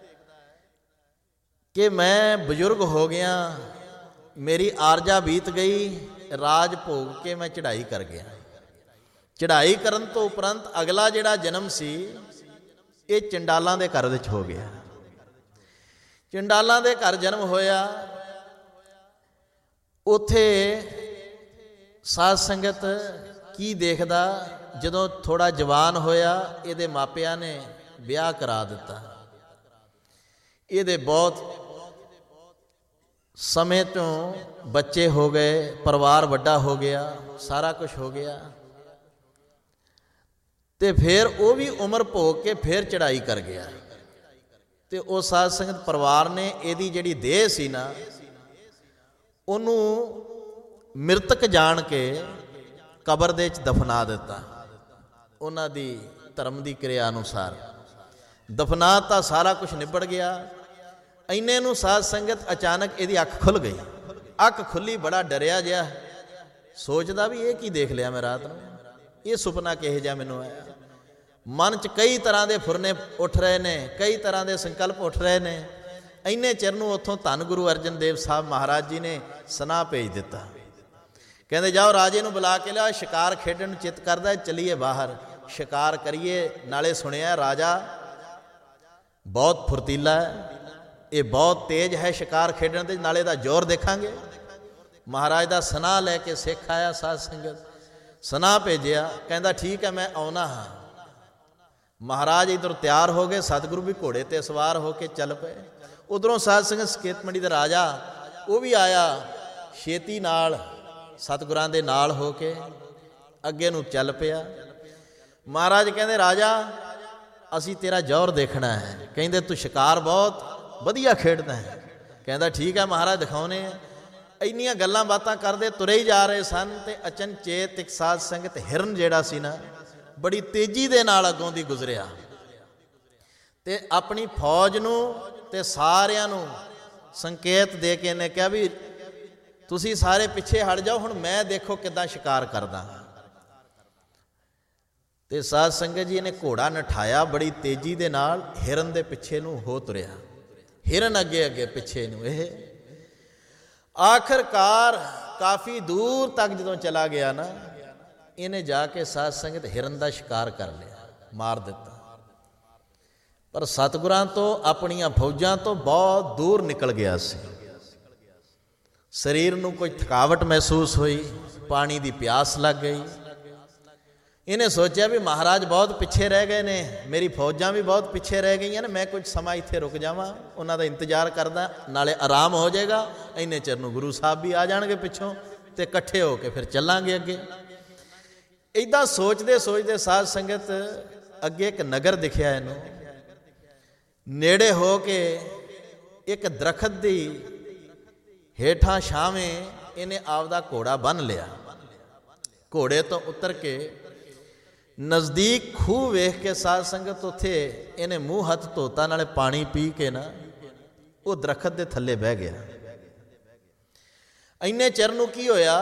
ਕਿ ਮੈਂ ਬਜ਼ੁਰਗ ਹੋ ਗਿਆ, ਮੇਰੀ ਆਰਜਾ ਬੀਤ ਗਈ, ਰਾਜ ਭੋਗ ਕੇ ਮੈਂ ਚੜ੍ਹਾਈ ਕਰ ਗਿਆ। ਚੜ੍ਹਾਈ ਕਰਨ ਤੋਂ ਉਪਰੰਤ ਅਗਲਾ ਜਿਹੜਾ ਜਨਮ ਸੀ ਇਹ ਚੰਡਾਲਾਂ ਦੇ ਘਰ ਵਿੱਚ ਹੋ ਗਿਆ। ਚੰਡਾਲਾਂ ਦੇ ਘਰ ਜਨਮ ਹੋਇਆ। ਉੱਥੇ ਸਾਧ ਸੰਗਤ ਕੀ ਦੇਖਦਾ, ਜਦੋਂ ਥੋੜਾ ਜਵਾਨ ਹੋਇਆ ਇਹਦੇ ਮਾਪਿਆਂ ਨੇ ਵਿਆਹ ਕਰਾ ਦਿੱਤਾ। ਇਹਦੇ ਬਹੁਤ ਸਮੇਂ ਤੋਂ ਬੱਚੇ ਹੋ ਗਏ, ਪਰਿਵਾਰ ਵੱਡਾ ਹੋ ਗਿਆ, ਸਾਰਾ ਕੁਝ ਹੋ ਗਿਆ। ਤੇ ਫਿਰ ਉਹ ਵੀ ਉਮਰ ਭੋਗ ਕੇ ਫਿਰ ਚੜ੍ਹਾਈ ਕਰ ਗਿਆ। ਤੇ ਉਹ ਸਾਧ ਸੰਗਤ ਪਰਿਵਾਰ ਨੇ ਇਹਦੀ ਜਿਹੜੀ ਦੇਹ ਸੀ ਨਾ ਉਹਨੂੰ ਮ੍ਰਿਤਕ ਜਾਣ ਕੇ ਕਬਰ ਦੇ ਵਿੱਚ ਦਫਨਾ ਦਿੱਤਾ। ਉਹਨਾਂ ਦੀ ਧਰਮ ਦੀ ਕਿਰਿਆ ਅਨੁਸਾਰ ਦਫਨਾ ਤਾਂ ਸਾਰਾ ਕੁਝ ਨਿਬੜ ਗਿਆ। ਇੰਨੇ ਨੂੰ ਸਾਧ ਸੰਗਤ ਅਚਾਨਕ ਇਹਦੀ ਅੱਖ ਖੁੱਲ ਗਈ। ਅੱਖ ਖੁੱਲੀ, ਬੜਾ ਡਰਿਆ ਜਿਹਾ, ਸੋਚਦਾ ਵੀ ਇਹ ਕੀ ਦੇਖ ਲਿਆ ਮੈਂ ਰਾਤ ਨੂੰ, ਇਹ ਸੁਪਨਾ ਕਿਹੋ ਜਿਹਾ ਮੈਨੂੰ ਆਇਆ। ਮਨ 'ਚ ਕਈ ਤਰ੍ਹਾਂ ਦੇ ਫੁਰਨੇ ਉੱਠ ਰਹੇ ਨੇ, ਕਈ ਤਰ੍ਹਾਂ ਦੇ ਸੰਕਲਪ ਉੱਠ ਰਹੇ ਨੇ। ਇੰਨੇ ਚਿਰ ਨੂੰ ਉੱਥੋਂ ਧੰਨ ਗੁਰੂ ਅਰਜਨ ਦੇਵ ਸਾਹਿਬ ਮਹਾਰਾਜ ਜੀ ਨੇ ਸੁਨੇਹਾ ਭੇਜ ਦਿੱਤਾ। ਕਹਿੰਦੇ ਜਾਓ ਰਾਜੇ ਨੂੰ ਬੁਲਾ ਕੇ ਲਿਆ, ਸ਼ਿਕਾਰ ਖੇਡਣ ਨੂੰ ਚਿੱਤ ਕਰਦਾ, ਚੱਲੀਏ ਬਾਹਰ ਸ਼ਿਕਾਰ ਕਰੀਏ। ਨਾਲੇ ਸੁਣਿਆ ਰਾਜਾ ਬਹੁਤ ਫੁਰਤੀਲਾ ਹੈ, ਇਹ ਬਹੁਤ ਤੇਜ਼ ਹੈ ਸ਼ਿਕਾਰ ਖੇਡਣ ਦੇ, ਨਾਲੇ ਦਾ ਜ਼ੋਰ ਦੇਖਾਂਗੇ। ਮਹਾਰਾਜ ਦਾ ਸੁਨੇਹਾ ਲੈ ਕੇ ਸਿੱਖ ਆਇਆ। ਸਾਧ ਸੰਗਤ ਸੁਨੇਹਾ ਭੇਜਿਆ, ਕਹਿੰਦਾ ਠੀਕ ਹੈ ਮੈਂ ਆਉਣਾ ਹਾਂ। ਮਹਾਰਾਜ ਇੱਧਰ ਤਿਆਰ ਹੋ ਗਏ, ਸਤਿਗੁਰੂ ਵੀ ਘੋੜੇ 'ਤੇ ਸਵਾਰ ਹੋ ਕੇ ਚੱਲ ਪਏ। ਉੱਧਰੋਂ ਸਾਧ ਸੰਗਤ ਸਕੇਤ ਮੰਡੀ ਦਾ ਰਾਜਾ ਉਹ ਵੀ ਆਇਆ, ਛੇਤੀ ਨਾਲ ਸਤਿਗੁਰਾਂ ਦੇ ਨਾਲ ਹੋ ਕੇ ਅੱਗੇ ਨੂੰ ਚੱਲ ਪਿਆ। ਮਹਾਰਾਜ ਕਹਿੰਦੇ, ਰਾਜਾ ਅਸੀਂ ਤੇਰਾ ਜੌਹਰ ਦੇਖਣਾ ਹੈ। ਕਹਿੰਦੇ, ਤੂੰ ਸ਼ਿਕਾਰ ਬਹੁਤ ਵਧੀਆ ਖੇਡਦਾ ਹੈ। ਕਹਿੰਦਾ, ਠੀਕ ਹੈ ਮਹਾਰਾਜ, ਦਿਖਾਉਣੇ ਆ। ਇੰਨੀਆਂ ਗੱਲਾਂ ਬਾਤਾਂ ਕਰਦੇ ਤੁਰੇ ਹੀ ਜਾ ਰਹੇ ਸਨ ਅਤੇ ਅਚਨਚੇਤ ਇੱਕ ਸਾਧ ਸੰਗਤ ਹਿਰਨ ਜਿਹੜਾ ਸੀ ਨਾ, ਬੜੀ ਤੇਜ਼ੀ ਦੇ ਨਾਲ ਅੱਗੋਂ ਦੀ ਗੁਜ਼ਰਿਆ ਅਤੇ ਆਪਣੀ ਫੌਜ ਨੂੰ ਅਤੇ ਸਾਰਿਆਂ ਨੂੰ ਸੰਕੇਤ ਦੇ ਕੇ ਇਹਨੇ ਕਿਹਾ ਵੀ ਤੁਸੀਂ ਸਾਰੇ ਪਿੱਛੇ ਹਟ ਜਾਓ, ਹੁਣ ਮੈਂ ਦੇਖੋ ਕਿੱਦਾਂ ਸ਼ਿਕਾਰ ਕਰਦਾ। ਅਤੇ ਸਾਧ ਸੰਗਤ ਜੀ, ਇਹਨੇ ਘੋੜਾ ਨਠਾਇਆ ਬੜੀ ਤੇਜ਼ੀ ਦੇ ਨਾਲ, ਹਿਰਨ ਦੇ ਪਿੱਛੇ ਨੂੰ ਹੋ ਤੁਰਿਆ, ਹਿਰਨ ਅੱਗੇ ਅੱਗੇ ਪਿੱਛੇ ਨੂੰ। ਇਹ ਆਖਰਕਾਰ ਕਾਫੀ ਦੂਰ ਤੱਕ ਜਦੋਂ ਚਲਾ ਗਿਆ ਨਾ, ਇਹਨੇ ਜਾ ਕੇ ਸਾਧ ਸੰਗਤ ਹਿਰਨ ਦਾ ਸ਼ਿਕਾਰ ਕਰ ਲਿਆ, ਮਾਰ ਦਿੱਤਾ। ਪਰ ਸਤਿਗੁਰਾਂ ਤੋਂ, ਆਪਣੀਆਂ ਫੌਜਾਂ ਤੋਂ ਬਹੁਤ ਦੂਰ ਨਿਕਲ ਗਿਆ ਸੀ। ਸਰੀਰ ਨੂੰ ਕੋਈ ਥਕਾਵਟ ਮਹਿਸੂਸ ਹੋਈ, ਪਾਣੀ ਦੀ ਪਿਆਸ ਲੱਗ ਗਈ। ਇਹਨੇ ਸੋਚਿਆ ਵੀ ਮਹਾਰਾਜ ਬਹੁਤ ਪਿੱਛੇ ਰਹਿ ਗਏ ਨੇ, ਮੇਰੀ ਫੌਜਾਂ ਵੀ ਬਹੁਤ ਪਿੱਛੇ ਰਹਿ ਗਈਆਂ ਨੇ, ਮੈਂ ਕੁਝ ਸਮਾਂ ਇੱਥੇ ਰੁਕ ਜਾਵਾਂ, ਉਹਨਾਂ ਦਾ ਇੰਤਜ਼ਾਰ ਕਰਦਾ, ਨਾਲੇ ਆਰਾਮ ਹੋ ਜਾਏਗਾ। ਇੰਨੇ ਚਿਰ ਨੂੰ ਗੁਰੂ ਸਾਹਿਬ ਵੀ ਆ ਜਾਣਗੇ ਪਿੱਛੋਂ ਅਤੇ ਇਕੱਠੇ ਹੋ ਕੇ ਫਿਰ ਚੱਲਾਂਗੇ ਅੱਗੇ। ਇੱਦਾਂ ਸੋਚਦੇ ਸੋਚਦੇ ਸਾਧ ਸੰਗਤ ਅੱਗੇ ਇੱਕ ਨਗਰ ਦਿਖਿਆ ਇਹਨੂੰ। ਨੇੜੇ ਹੋ ਕੇ ਇੱਕ ਦਰਖਤ ਦੀ ਹੇਠਾਂ ਛਾਵੇਂ ਇਹਨੇ ਆਪਦਾ ਘੋੜਾ ਬੰਨ੍ਹ ਲਿਆ। ਘੋੜੇ ਤੋਂ ਉਤਰ ਕੇ ਨਜ਼ਦੀਕ ਖੂਹ ਵੇਖ ਕੇ ਸਾਧ ਸੰਗਤ ਉੱਥੇ ਇਹਨੇ ਮੂੰਹ ਹੱਥ ਧੋਤਾ, ਨਾਲੇ ਪਾਣੀ ਪੀ ਕੇ ਨਾ ਉਹ ਦਰਖਤ ਦੇ ਥੱਲੇ ਬਹਿ ਗਿਆ। ਇੰਨੇ ਚਿਰ ਨੂੰ ਕੀ ਹੋਇਆ,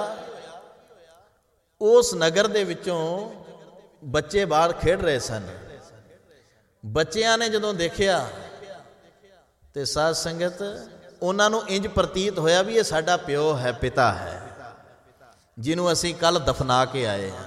ਉਸ ਨਗਰ ਦੇ ਵਿੱਚੋਂ ਬੱਚੇ ਬਾਹਰ ਖੇਡ ਰਹੇ ਸਨ। ਬੱਚਿਆਂ ਨੇ ਜਦੋਂ ਦੇਖਿਆ ਤੇ ਸਾਧ ਸੰਗਤ ਉਹਨਾਂ ਨੂੰ ਇੰਜ ਪ੍ਰਤੀਤ ਹੋਇਆ ਵੀ ਇਹ ਸਾਡਾ ਪਿਓ ਹੈ, ਪਿਤਾ ਹੈ, ਜਿਹਨੂੰ ਅਸੀਂ ਕੱਲ੍ਹ ਦਫਨਾ ਕੇ ਆਏ ਹਾਂ।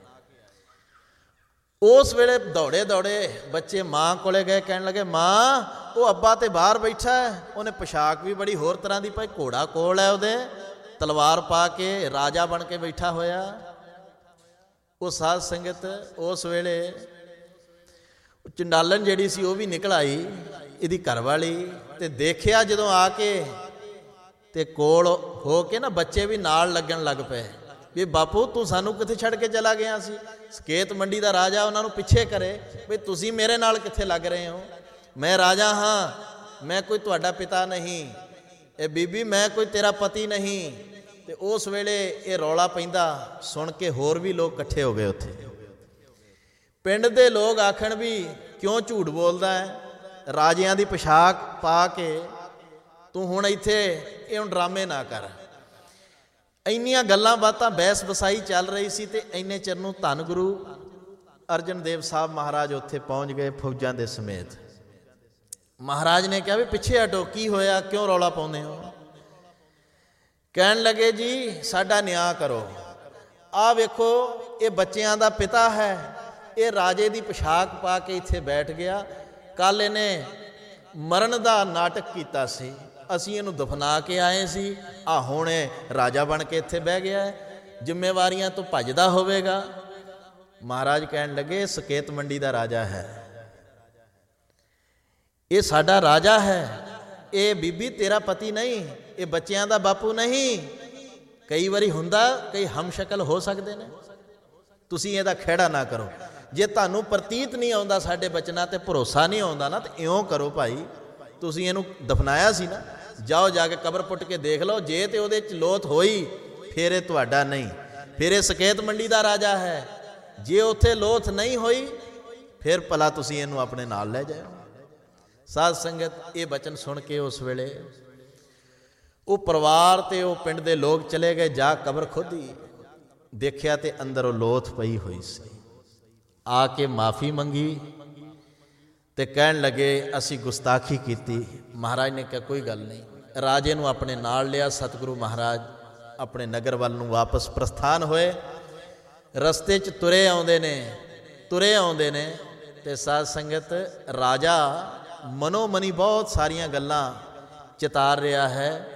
ਉਸ ਵੇਲੇ ਦੌੜੇ ਦੌੜੇ ਬੱਚੇ ਮਾਂ ਕੋਲੇ ਗਏ, ਕਹਿਣ ਲੱਗੇ, ਮਾਂ ਉਹ ਅੱਬਾ ਤੇ ਬਾਹਰ ਬੈਠਾ ਹੈ, ਉਹਨੇ ਪੋਸ਼ਾਕ ਵੀ ਬੜੀ ਹੋਰ ਤਰ੍ਹਾਂ ਦੀ ਪਾਈ, ਘੋੜਾ ਕੋਲ ਹੈ ਉਹਦੇ, ਤਲਵਾਰ ਪਾ ਕੇ ਰਾਜਾ ਬਣ ਕੇ ਬੈਠਾ ਹੋਇਆ। ਉਹ ਸਾਧ ਸੰਗਤ ਉਸ ਵੇਲੇ ਚੰਡਾਲਨ ਜਿਹੜੀ ਸੀ ਉਹ ਵੀ ਨਿਕਲ ਆਈ, ਇਹਦੀ ਘਰਵਾਲੀ, ਤੇ ਦੇਖਿਆ ਜਦੋਂ ਆ ਕੇ ਤੇ ਕੋਲ ਹੋ ਕੇ ਨਾ ਬੱਚੇ ਵੀ ਨਾਲ ਲੱਗਣ ਲੱਗ ਪਏ ਵੀ ਬਾਪੂ ਤੂੰ ਸਾਨੂੰ ਕਿੱਥੇ ਛੱਡ ਕੇ ਚਲਾ ਗਿਆ ਸੀ। ਸਕੇਤ ਮੰਡੀ ਦਾ ਰਾਜਾ ਉਹਨਾਂ ਨੂੰ ਪਿੱਛੇ ਕਰੇ ਵੀ ਤੁਸੀਂ ਮੇਰੇ ਨਾਲ ਕਿੱਥੇ ਲੱਗ ਰਹੇ ਹੋ, ਮੈਂ ਰਾਜਾ ਹਾਂ, ਮੈਂ ਕੋਈ ਤੁਹਾਡਾ ਪਿਤਾ ਨਹੀਂ, ਇਹ ਬੀਬੀ ਮੈਂ ਕੋਈ ਤੇਰਾ ਪਤੀ ਨਹੀਂ। ਤੇ ਉਸ ਵੇਲੇ ਇਹ ਰੌਲਾ ਪੈਂਦਾ ਸੁਣ ਕੇ ਹੋਰ ਵੀ ਲੋਕ ਇਕੱਠੇ ਹੋ ਗਏ ਉੱਥੇ। ਪਿੰਡ ਦੇ ਲੋਕ ਆਖਣ ਵੀ ਕਿਉਂ ਝੂਠ ਬੋਲਦਾ ਹੈ, ਰਾਜਿਆਂ ਦੀ ਪੋਸ਼ਾਕ ਪਾ ਕੇ ਤੂੰ ਹੁਣ ਇੱਥੇ ਇਹ ਹੁਣ ਡਰਾਮੇ ਨਾ ਕਰ। ਇੰਨੀਆਂ ਗੱਲਾਂ ਬਾਤਾਂ ਬਹਿਸ ਵਸਾਈ ਚੱਲ ਰਹੀ ਸੀ ਤੇ ਇੰਨੇ ਚਿਰ ਨੂੰ ਧੰਨ ਗੁਰੂ ਅਰਜਨ ਦੇਵ ਸਾਹਿਬ ਮਹਾਰਾਜ ਉੱਥੇ ਪਹੁੰਚ ਗਏ ਫੌਜਾਂ ਦੇ ਸਮੇਤ। ਮਹਾਰਾਜ ਨੇ ਕਿਹਾ ਵੀ ਪਿੱਛੇ ਹਟੋ, ਕੀ ਹੋਇਆ, ਕਿਉਂ ਰੌਲਾ ਪਾਉਂਦੇ ਹੋ। ਕਹਿਣ ਲੱਗੇ ਜੀ ਸਾਡਾ ਨਿਆਂ ਕਰੋ, ਆਹ ਵੇਖੋ ਇਹ ਬੱਚਿਆਂ ਦਾ ਪਿਤਾ ਹੈ, ਇਹ ਰਾਜੇ ਦੀ ਪੋਸ਼ਾਕ ਪਾ ਕੇ ਇੱਥੇ ਬੈਠ ਗਿਆ, ਕੱਲ੍ਹ ਇਹਨੇ ਮਰਨ ਦਾ ਨਾਟਕ ਕੀਤਾ ਸੀ, ਅਸੀਂ ਇਹਨੂੰ ਦਫਨਾ ਕੇ ਆਏ ਸੀ, ਆਹ ਹੁਣ ਇਹ ਰਾਜਾ ਬਣ ਕੇ ਇੱਥੇ ਬਹਿ ਗਿਆ, ਜ਼ਿੰਮੇਵਾਰੀਆਂ ਤੋਂ ਭੱਜਦਾ ਹੋਵੇਗਾ। ਮਹਾਰਾਜ ਕਹਿਣ ਲੱਗੇ ਸਕੇਤ ਮੰਡੀ ਦਾ ਰਾਜਾ ਹੈ, ਇਹ ਸਾਡਾ ਰਾਜਾ ਹੈ, ਇਹ ਬੀਬੀ ਤੇਰਾ ਪਤੀ ਨਹੀਂ, ਇਹ ਬੱਚਿਆਂ ਦਾ ਬਾਪੂ ਨਹੀਂ। ਕਈ ਵਾਰੀ ਹੁੰਦਾ, ਕਈ ਹਮਸ਼ਕਲ ਹੋ ਸਕਦੇ ਨੇ, ਤੁਸੀਂ ਇਹਦਾ ਖਹਿੜਾ ਨਾ ਕਰੋ। ਜੇ ਤੁਹਾਨੂੰ ਪ੍ਰਤੀਤ ਨਹੀਂ ਆਉਂਦਾ ਸਾਡੇ ਬਚਨਾਂ ਤੇ ਭਰੋਸਾ ਨਹੀਂ ਆਉਂਦਾ ਨਾ, ਤੇ ਇਉਂ ਕਰੋ ਭਾਈ, ਤੁਸੀਂ ਇਹਨੂੰ ਦਫਨਾਇਆ ਸੀ ਨਾ, ਜਾਓ ਜਾ ਕੇ ਕਬਰ ਪੁੱਟ ਕੇ ਦੇਖ ਲਓ, ਜੇ ਤੇ ਉਹਦੇ 'ਚ ਲੋਥ ਹੋਈ ਫਿਰ ਇਹ ਤੁਹਾਡਾ ਨਹੀਂ, ਫਿਰ ਇਹ ਸਕੇਤ ਮੰਡੀ ਦਾ ਰਾਜਾ ਹੈ। ਜੇ ਉੱਥੇ ਲੋਥ ਨਹੀਂ ਹੋਈ ਫਿਰ ਭਲਾ ਤੁਸੀਂ ਇਹਨੂੰ ਆਪਣੇ ਨਾਲ ਲੈ ਜਾਓ। ਸਾਧ ਸੰਗਤ ਇਹ ਬਚਨ ਸੁਣ ਕੇ ਉਸ ਵੇਲੇ ਉਹ ਪਰਿਵਾਰ ਤੇ ਉਹ ਪਿੰਡ ਦੇ ਲੋਕ ਚਲੇ ਗਏ, ਜਾ ਕਬਰ ਖੋਦੀ, ਦੇਖਿਆ ਤੇ ਅੰਦਰ ਉਹ ਲੋਥ ਪਈ ਹੋਈ ਸੀ। ਆ ਕੇ ਮਾਫੀ ਮੰਗੀ ਤੇ ਕਹਿਣ ਲੱਗੇ ਅਸੀਂ ਗੁਸਤਾਖੀ ਕੀਤੀ। ਮਹਾਰਾਜ ਨੇ ਕਿਹਾ ਕੋਈ ਗੱਲ ਨਹੀਂ। ਰਾਜੇ ਨੂੰ ਆਪਣੇ ਨਾਲ ਲਿਆ, ਸਤਿਗੁਰੂ ਮਹਾਰਾਜ ਆਪਣੇ ਨਗਰ ਵੱਲ ਨੂੰ ਵਾਪਸ ਪ੍ਰਸਥਾਨ ਹੋਏ। ਰਸਤੇ 'ਚ ਤੁਰੇ ਆਉਂਦੇ ਨੇ ਤੇ ਸਾਧ ਸੰਗਤ ਰਾਜਾ ਮਨੋ ਮਨੀ ਬਹੁਤ ਸਾਰੀਆਂ ਗੱਲਾਂ ਚਿਤਾਰ ਰਿਹਾ ਹੈ,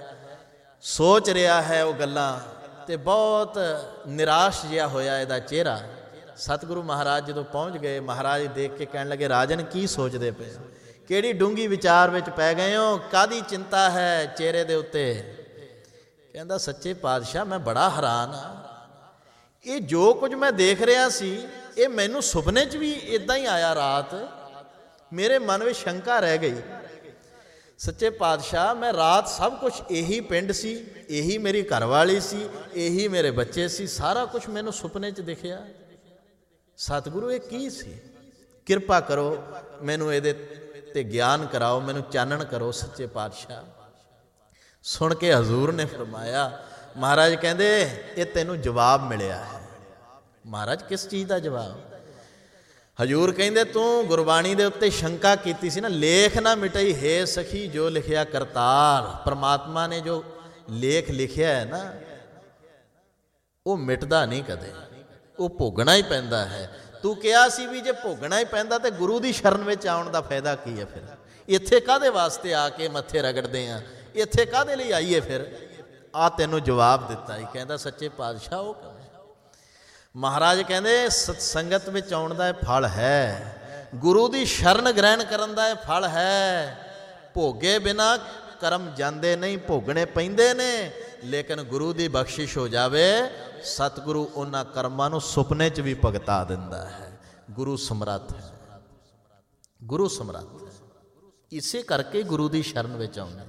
ਸੋਚ ਰਿਹਾ ਹੈ ਉਹ ਗੱਲਾਂ, ਤੇ ਬਹੁਤ ਨਿਰਾਸ਼ ਜਿਹਾ ਹੋਇਆ ਇਹਦਾ ਚਿਹਰਾ। ਸਤਿਗੁਰੂ ਮਹਾਰਾਜ ਜਦੋਂ ਪਹੁੰਚ ਗਏ, ਮਹਾਰਾਜ ਦੇਖ ਕੇ ਕਹਿਣ ਲੱਗੇ, ਰਾਜਨ ਕੀ ਸੋਚਦੇ ਪਏ ਹੋ? ਕਿਹੜੀ ਡੂੰਘੀ ਵਿਚਾਰ ਵਿੱਚ ਪੈ ਗਏ ਹੋ? ਕਾਹਦੀ ਚਿੰਤਾ ਹੈ ਚਿਹਰੇ ਦੇ ਉੱਤੇ? ਕਹਿੰਦਾ, ਸੱਚੇ ਪਾਤਸ਼ਾਹ ਮੈਂ ਬੜਾ ਹੈਰਾਨ ਹਾਂ, ਇਹ ਜੋ ਕੁਝ ਮੈਂ ਦੇਖ ਰਿਹਾ ਸੀ ਇਹ ਮੈਨੂੰ ਸੁਪਨੇ 'ਚ ਵੀ ਇੱਦਾਂ ਹੀ ਆਇਆ। ਰਾਤ ਮੇਰੇ ਮਨ ਵਿੱਚ ਸ਼ੰਕਾ ਰਹਿ ਗਈ। ਸੱਚੇ ਪਾਤਸ਼ਾਹ ਮੈਂ ਰਾਤ ਸਭ ਕੁਝ, ਇਹੀ ਪਿੰਡ ਸੀ, ਇਹੀ ਮੇਰੀ ਘਰਵਾਲੀ ਸੀ, ਇਹੀ ਮੇਰੇ ਬੱਚੇ ਸੀ, ਸਾਰਾ ਕੁਝ ਮੈਨੂੰ ਸੁਪਨੇ 'ਚ ਦਿਖਿਆ। ਸਤਿਗੁਰੂ ਇਹ ਕੀ ਸੀ? ਕਿਰਪਾ ਕਰੋ, ਮੈਨੂੰ ਇਹਦੇ ਤੇ ਗਿਆਨ ਕਰਾਓ, ਮੈਨੂੰ ਚਾਨਣ ਕਰੋ ਸੱਚੇ ਪਾਤਸ਼ਾਹ। ਸੁਣ ਕੇ ਹਜ਼ੂਰ ਨੇ ਫਰਮਾਇਆ, ਮਹਾਰਾਜ ਕਹਿੰਦੇ ਇਹ ਤੈਨੂੰ ਜਵਾਬ ਮਿਲਿਆ ਹੈ। ਮਹਾਰਾਜ ਕਿਸ ਚੀਜ਼ ਦਾ ਜਵਾਬ? ਹਜ਼ੂਰ ਕਹਿੰਦੇ ਤੂੰ ਗੁਰਬਾਣੀ ਦੇ ਉੱਤੇ ਸ਼ੰਕਾ ਕੀਤੀ ਸੀ ਨਾ, ਲੇਖ ਨਾ ਮਿਟਈ ਹੈ ਸਖੀ ਜੋ ਲਿਖਿਆ ਕਰਤਾਰ। ਪਰਮਾਤਮਾ ਨੇ ਜੋ ਲੇਖ ਲਿਖਿਆ ਹੈ ਨਾ, ਉਹ ਮਿਟਦਾ ਨਹੀਂ ਕਦੇ, ਉਹ ਭੋਗਣਾ ਹੀ ਪੈਂਦਾ ਹੈ। ਤੂੰ ਕਿਹਾ ਸੀ ਵੀ ਜੇ ਭੋਗਣਾ ਹੀ ਪੈਂਦਾ ਤੇ ਗੁਰੂ ਦੀ ਸ਼ਰਨ ਵਿੱਚ ਆਉਣ ਦਾ ਫਾਇਦਾ ਕੀ ਹੈ? ਫਿਰ ਇੱਥੇ ਕਾਹਦੇ ਵਾਸਤੇ ਆ ਕੇ ਮੱਥੇ ਰਗੜਦੇ ਆ? ਇੱਥੇ ਕਾਹਦੇ ਲਈ ਆਈਏ? ਫਿਰ ਆ ਤੈਨੂੰ ਜਵਾਬ ਦਿੱਤਾ ਹੀ। ਕਹਿੰਦਾ, ਸੱਚੇ ਪਾਤਸ਼ਾਹ ਉਹ ਕੌਣ? ਮਹਾਰਾਜ ਕਹਿੰਦੇ, ਸਤਸੰਗਤ ਵਿੱਚ ਆਉਣ ਦਾ ਇਹ ਫਲ ਹੈ, ਗੁਰੂ ਦੀ ਸ਼ਰਨ ਗ੍ਰਹਿਣ ਕਰਨ ਦਾ ਇਹ ਫਲ ਹੈ। ਭੋਗੇ ਬਿਨਾ ਕਰਮ ਜਾਂਦੇ ਨਹੀਂ, ਭੋਗਣੇ ਪੈਂਦੇ ਨੇ, ਲੇਕਿਨ ਗੁਰੂ ਦੀ ਬਖਸ਼ਿਸ਼ ਹੋ ਜਾਵੇ, ਸਤਿਗੁਰੂ ਉਹਨਾਂ ਕਰਮਾਂ ਨੂੰ ਸੁਪਨੇ 'ਚ ਵੀ ਭੁਗਤਾ ਦਿੰਦਾ ਹੈ। ਗੁਰੂ ਸਮਰੱਥ ਹੈ, ਗੁਰੂ ਸਮਰੱਥ ਹੈ। ਇਸੇ ਕਰਕੇ ਗੁਰੂ ਦੀ ਸ਼ਰਨ ਵਿੱਚ ਆਉਣਾ।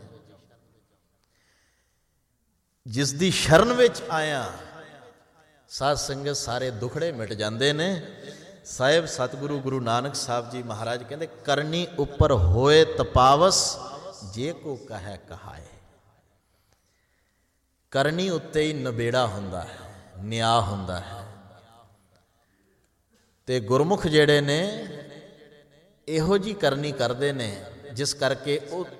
ਜਿਸ ਦੀ ਸ਼ਰਨ ਵਿੱਚ ਆਇਆ ਸਾਧ ਸੰਗਤ ਸਾਰੇ ਦੁਖੜੇ ਮਿਟ ਜਾਂਦੇ ਨੇ। ਸਾਹਿਬ ਸਤਿਗੁਰੂ ਗੁਰੂ ਨਾਨਕ ਸਾਹਿਬ ਜੀ ਮਹਾਰਾਜ ਕਹਿੰਦੇ, ਕਰਨੀ ਉੱਪਰ ਹੋਏ ਤਪਾਵਸ ਜੇ ਕੋ ਕਹੈ ਕਹਾਏ। ਕਰਨੀ ਉੱਤੇ ਹੀ ਨਬੇੜਾ ਹੁੰਦਾ ਹੈ, ਨਿਆਂ ਹੁੰਦਾ ਹੈ। ਤੇ ਗੁਰਮੁਖ ਜਿਹੜੇ ਨੇ ਇਹੋ ਜੀ ਕਰਨੀ ਕਰਦੇ ਨੇ, ਜਿਸ ਕਰਕੇ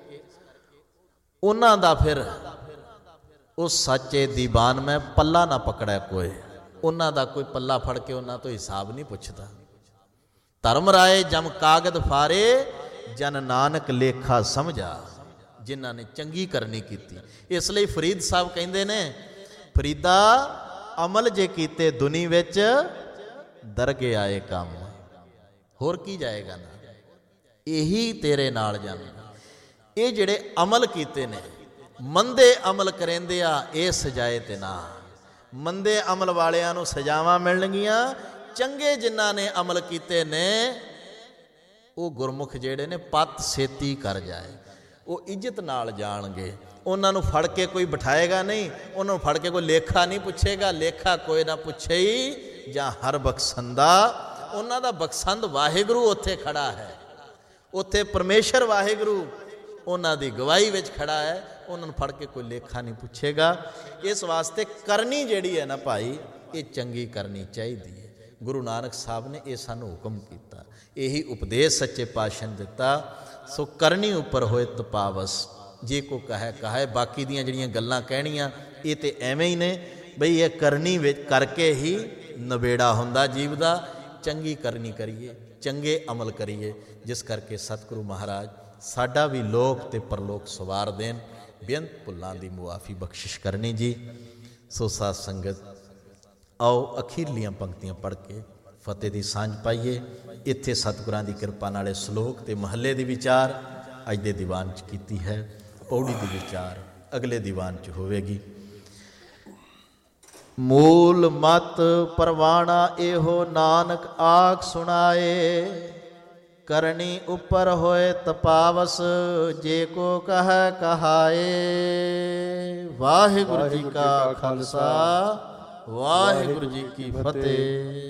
ਉਹਨਾਂ ਦਾ ਫਿਰ ਉਸ ਸੱਚੇ ਦੀਵਾਨ ਮੈਂ ਪੱਲਾ ਨਾ ਪਕੜਿਆ ਕੋਈ। ਉਹਨਾਂ ਦਾ ਕੋਈ ਪੱਲਾ ਫੜ ਕੇ ਉਹਨਾਂ ਤੋਂ ਹਿਸਾਬ ਨਹੀਂ ਪੁੱਛਦਾ। ਧਰਮ ਰਾਏ ਜਮ ਕਾਗਦ ਫਾਰੇ, ਜਨ ਨਾਨਕ ਲੇਖਾ ਸਮਝਾ। ਜਿਨ੍ਹਾਂ ਨੇ ਚੰਗੀ ਕਰਨੀ ਕੀਤੀ। ਇਸ ਲਈ ਫਰੀਦ ਸਾਹਿਬ ਕਹਿੰਦੇ ਨੇ, ਫਰੀਦਾ ਅਮਲ ਜੇ ਕੀਤੇ ਦੁਨੀ ਵਿੱਚ, ਦਰਗੇ ਆਏ ਕੰਮ। ਹੋਰ ਕੀ ਜਾਏਗਾ ਨਾ, ਇਹੀ ਤੇਰੇ ਨਾਲ ਜਾਣਾ। ਇਹ ਜਿਹੜੇ ਅਮਲ ਕੀਤੇ ਨੇ, ਮੰਦੇ ਅਮਲ ਕਰੇਂਦੇ ਆ, ਇਹ ਸਜਾਏ ਤੇ ਨਾ। ਮੰਦੇ ਅਮਲ ਵਾਲਿਆਂ ਨੂੰ ਸਜ਼ਾਵਾਂ ਮਿਲਣਗੀਆਂ, ਚੰਗੇ ਜਿਨ੍ਹਾਂ ਨੇ ਅਮਲ ਕੀਤੇ ਨੇ, ਉਹ ਗੁਰਮੁਖ ਜਿਹੜੇ ਨੇ ਪੱਤ ਛੇਤੀ ਕਰ ਜਾਏ, ਉਹ ਇੱਜ਼ਤ ਨਾਲ ਜਾਣਗੇ। ਉਹਨਾਂ ਨੂੰ ਫੜ ਕੇ ਕੋਈ ਬਿਠਾਏਗਾ ਨਹੀਂ, ਉਹਨਾਂ ਨੂੰ ਫੜ ਕੇ ਕੋਈ ਲੇਖਾ ਨਹੀਂ ਪੁੱਛੇਗਾ। ਲੇਖਾ ਕੋਈ ਨਾ ਪੁੱਛੇ ਹੀ ਜਾਂ ਹਰ ਬਖਸ਼ੰਦਾ। ਉਹਨਾਂ ਦਾ ਬਖਸ਼ੰਦ ਵਾਹਿਗੁਰੂ ਉੱਥੇ ਖੜਾ ਹੈ, ਉੱਥੇ ਪਰਮੇਸ਼ਰ ਵਾਹਿਗੁਰੂ ਉਹਨਾਂ ਦੀ ਗਵਾਹੀ ਵਿੱਚ ਖੜਾ ਹੈ। ਉਹਨਾਂ ਨੂੰ ਫੜ ਕੇ ਕੋਈ ਲੇਖਾ ਨਹੀਂ ਪੁੱਛੇਗਾ। ਇਸ ਵਾਸਤੇ ਕਰਨੀ ਜਿਹੜੀ ਹੈ ਨਾ ਭਾਈ, ਇਹ ਚੰਗੀ ਕਰਨੀ ਚਾਹੀਦੀ ਹੈ। ਗੁਰੂ ਨਾਨਕ ਸਾਹਿਬ ਨੇ ਇਹ ਸਾਨੂੰ ਹੁਕਮ ਕੀਤਾ, ਇਹੀ ਉਪਦੇਸ਼ ਸੱਚੇ ਪਾਤਸ਼ਾਹ ਨੇ ਦਿੱਤਾ। ਸੋ ਕਰਨੀ ਉੱਪਰ ਹੋਏ ਤਪਾਵਸ ਜੇ ਕੋ ਕਹੈ ਕਹੈ। ਬਾਕੀ ਦੀਆਂ ਜਿਹੜੀਆਂ ਗੱਲਾਂ ਕਹਿਣੀਆਂ ਇਹ ਤੇ ਐਵੇਂ ਹੀ ਨੇ ਬਈ, ਇਹ ਕਰਨੀ ਵਿੱਚ ਕਰਕੇ ਹੀ ਨਵੇੜਾ ਹੁੰਦਾ ਜੀਵ ਦਾ। ਚੰਗੀ ਕਰਨੀ ਕਰੀਏ, ਚੰਗੇ ਅਮਲ ਕਰੀਏ, ਜਿਸ ਕਰਕੇ ਸਤਿਗੁਰੂ ਮਹਾਰਾਜ ਸਾਡਾ ਵੀ ਲੋਕ ਤੇ ਪਰਲੋਕ ਸਵਾਰ ਦੇਣ। ਬੇਅੰਤ ਭੁੱਲਾਂ ਦੀ ਮੁਆਫੀ ਬਖਸ਼ਿਸ਼ ਕਰਨੀ ਜੀ। ਸੋ ਸਾਧ ਸੰਗਤ, ਆਓ ਅਖੀਰਲੀਆਂ ਪੰਕਤੀਆਂ ਪੜ੍ਹ ਕੇ ਫਤਿਹ ਦੀ ਸਾਂਝ ਪਾਈਏ। ਇੱਥੇ ਸਤਿਗੁਰਾਂ ਦੀ ਕਿਰਪਾ ਨਾਲ ਸ਼ਲੋਕ ਤੇ ਮਹੱਲੇ ਦੀ ਵਿਚਾਰ ਅੱਜ ਦੇ ਦੀਵਾਨ 'ਚ ਕੀਤੀ ਹੈ। ਪੌੜੀ ਦੀ ਵਿਚਾਰ ਅਗਲੇ ਦੀਵਾਨ 'ਚ ਹੋਵੇਗੀ। ਮੂਲ ਮਤ ਪਰਵਾਣਾ ਇਹੋ ਨਾਨਕ ਆਖ ਸੁਣਾਏ। ਕਰਨੀ ਉੱਪਰ ਹੋਏ ਤਪਾਵਸ ਜੇ ਕੋ ਕਹੈ ਕਹਾਏ। ਵਾਹਿਗੁਰੂ ਜੀ ਕਾ ਖਾਲਸਾ, ਵਾਹਿਗੁਰੂ ਜੀ ਕੀ ਫਤਿਹ।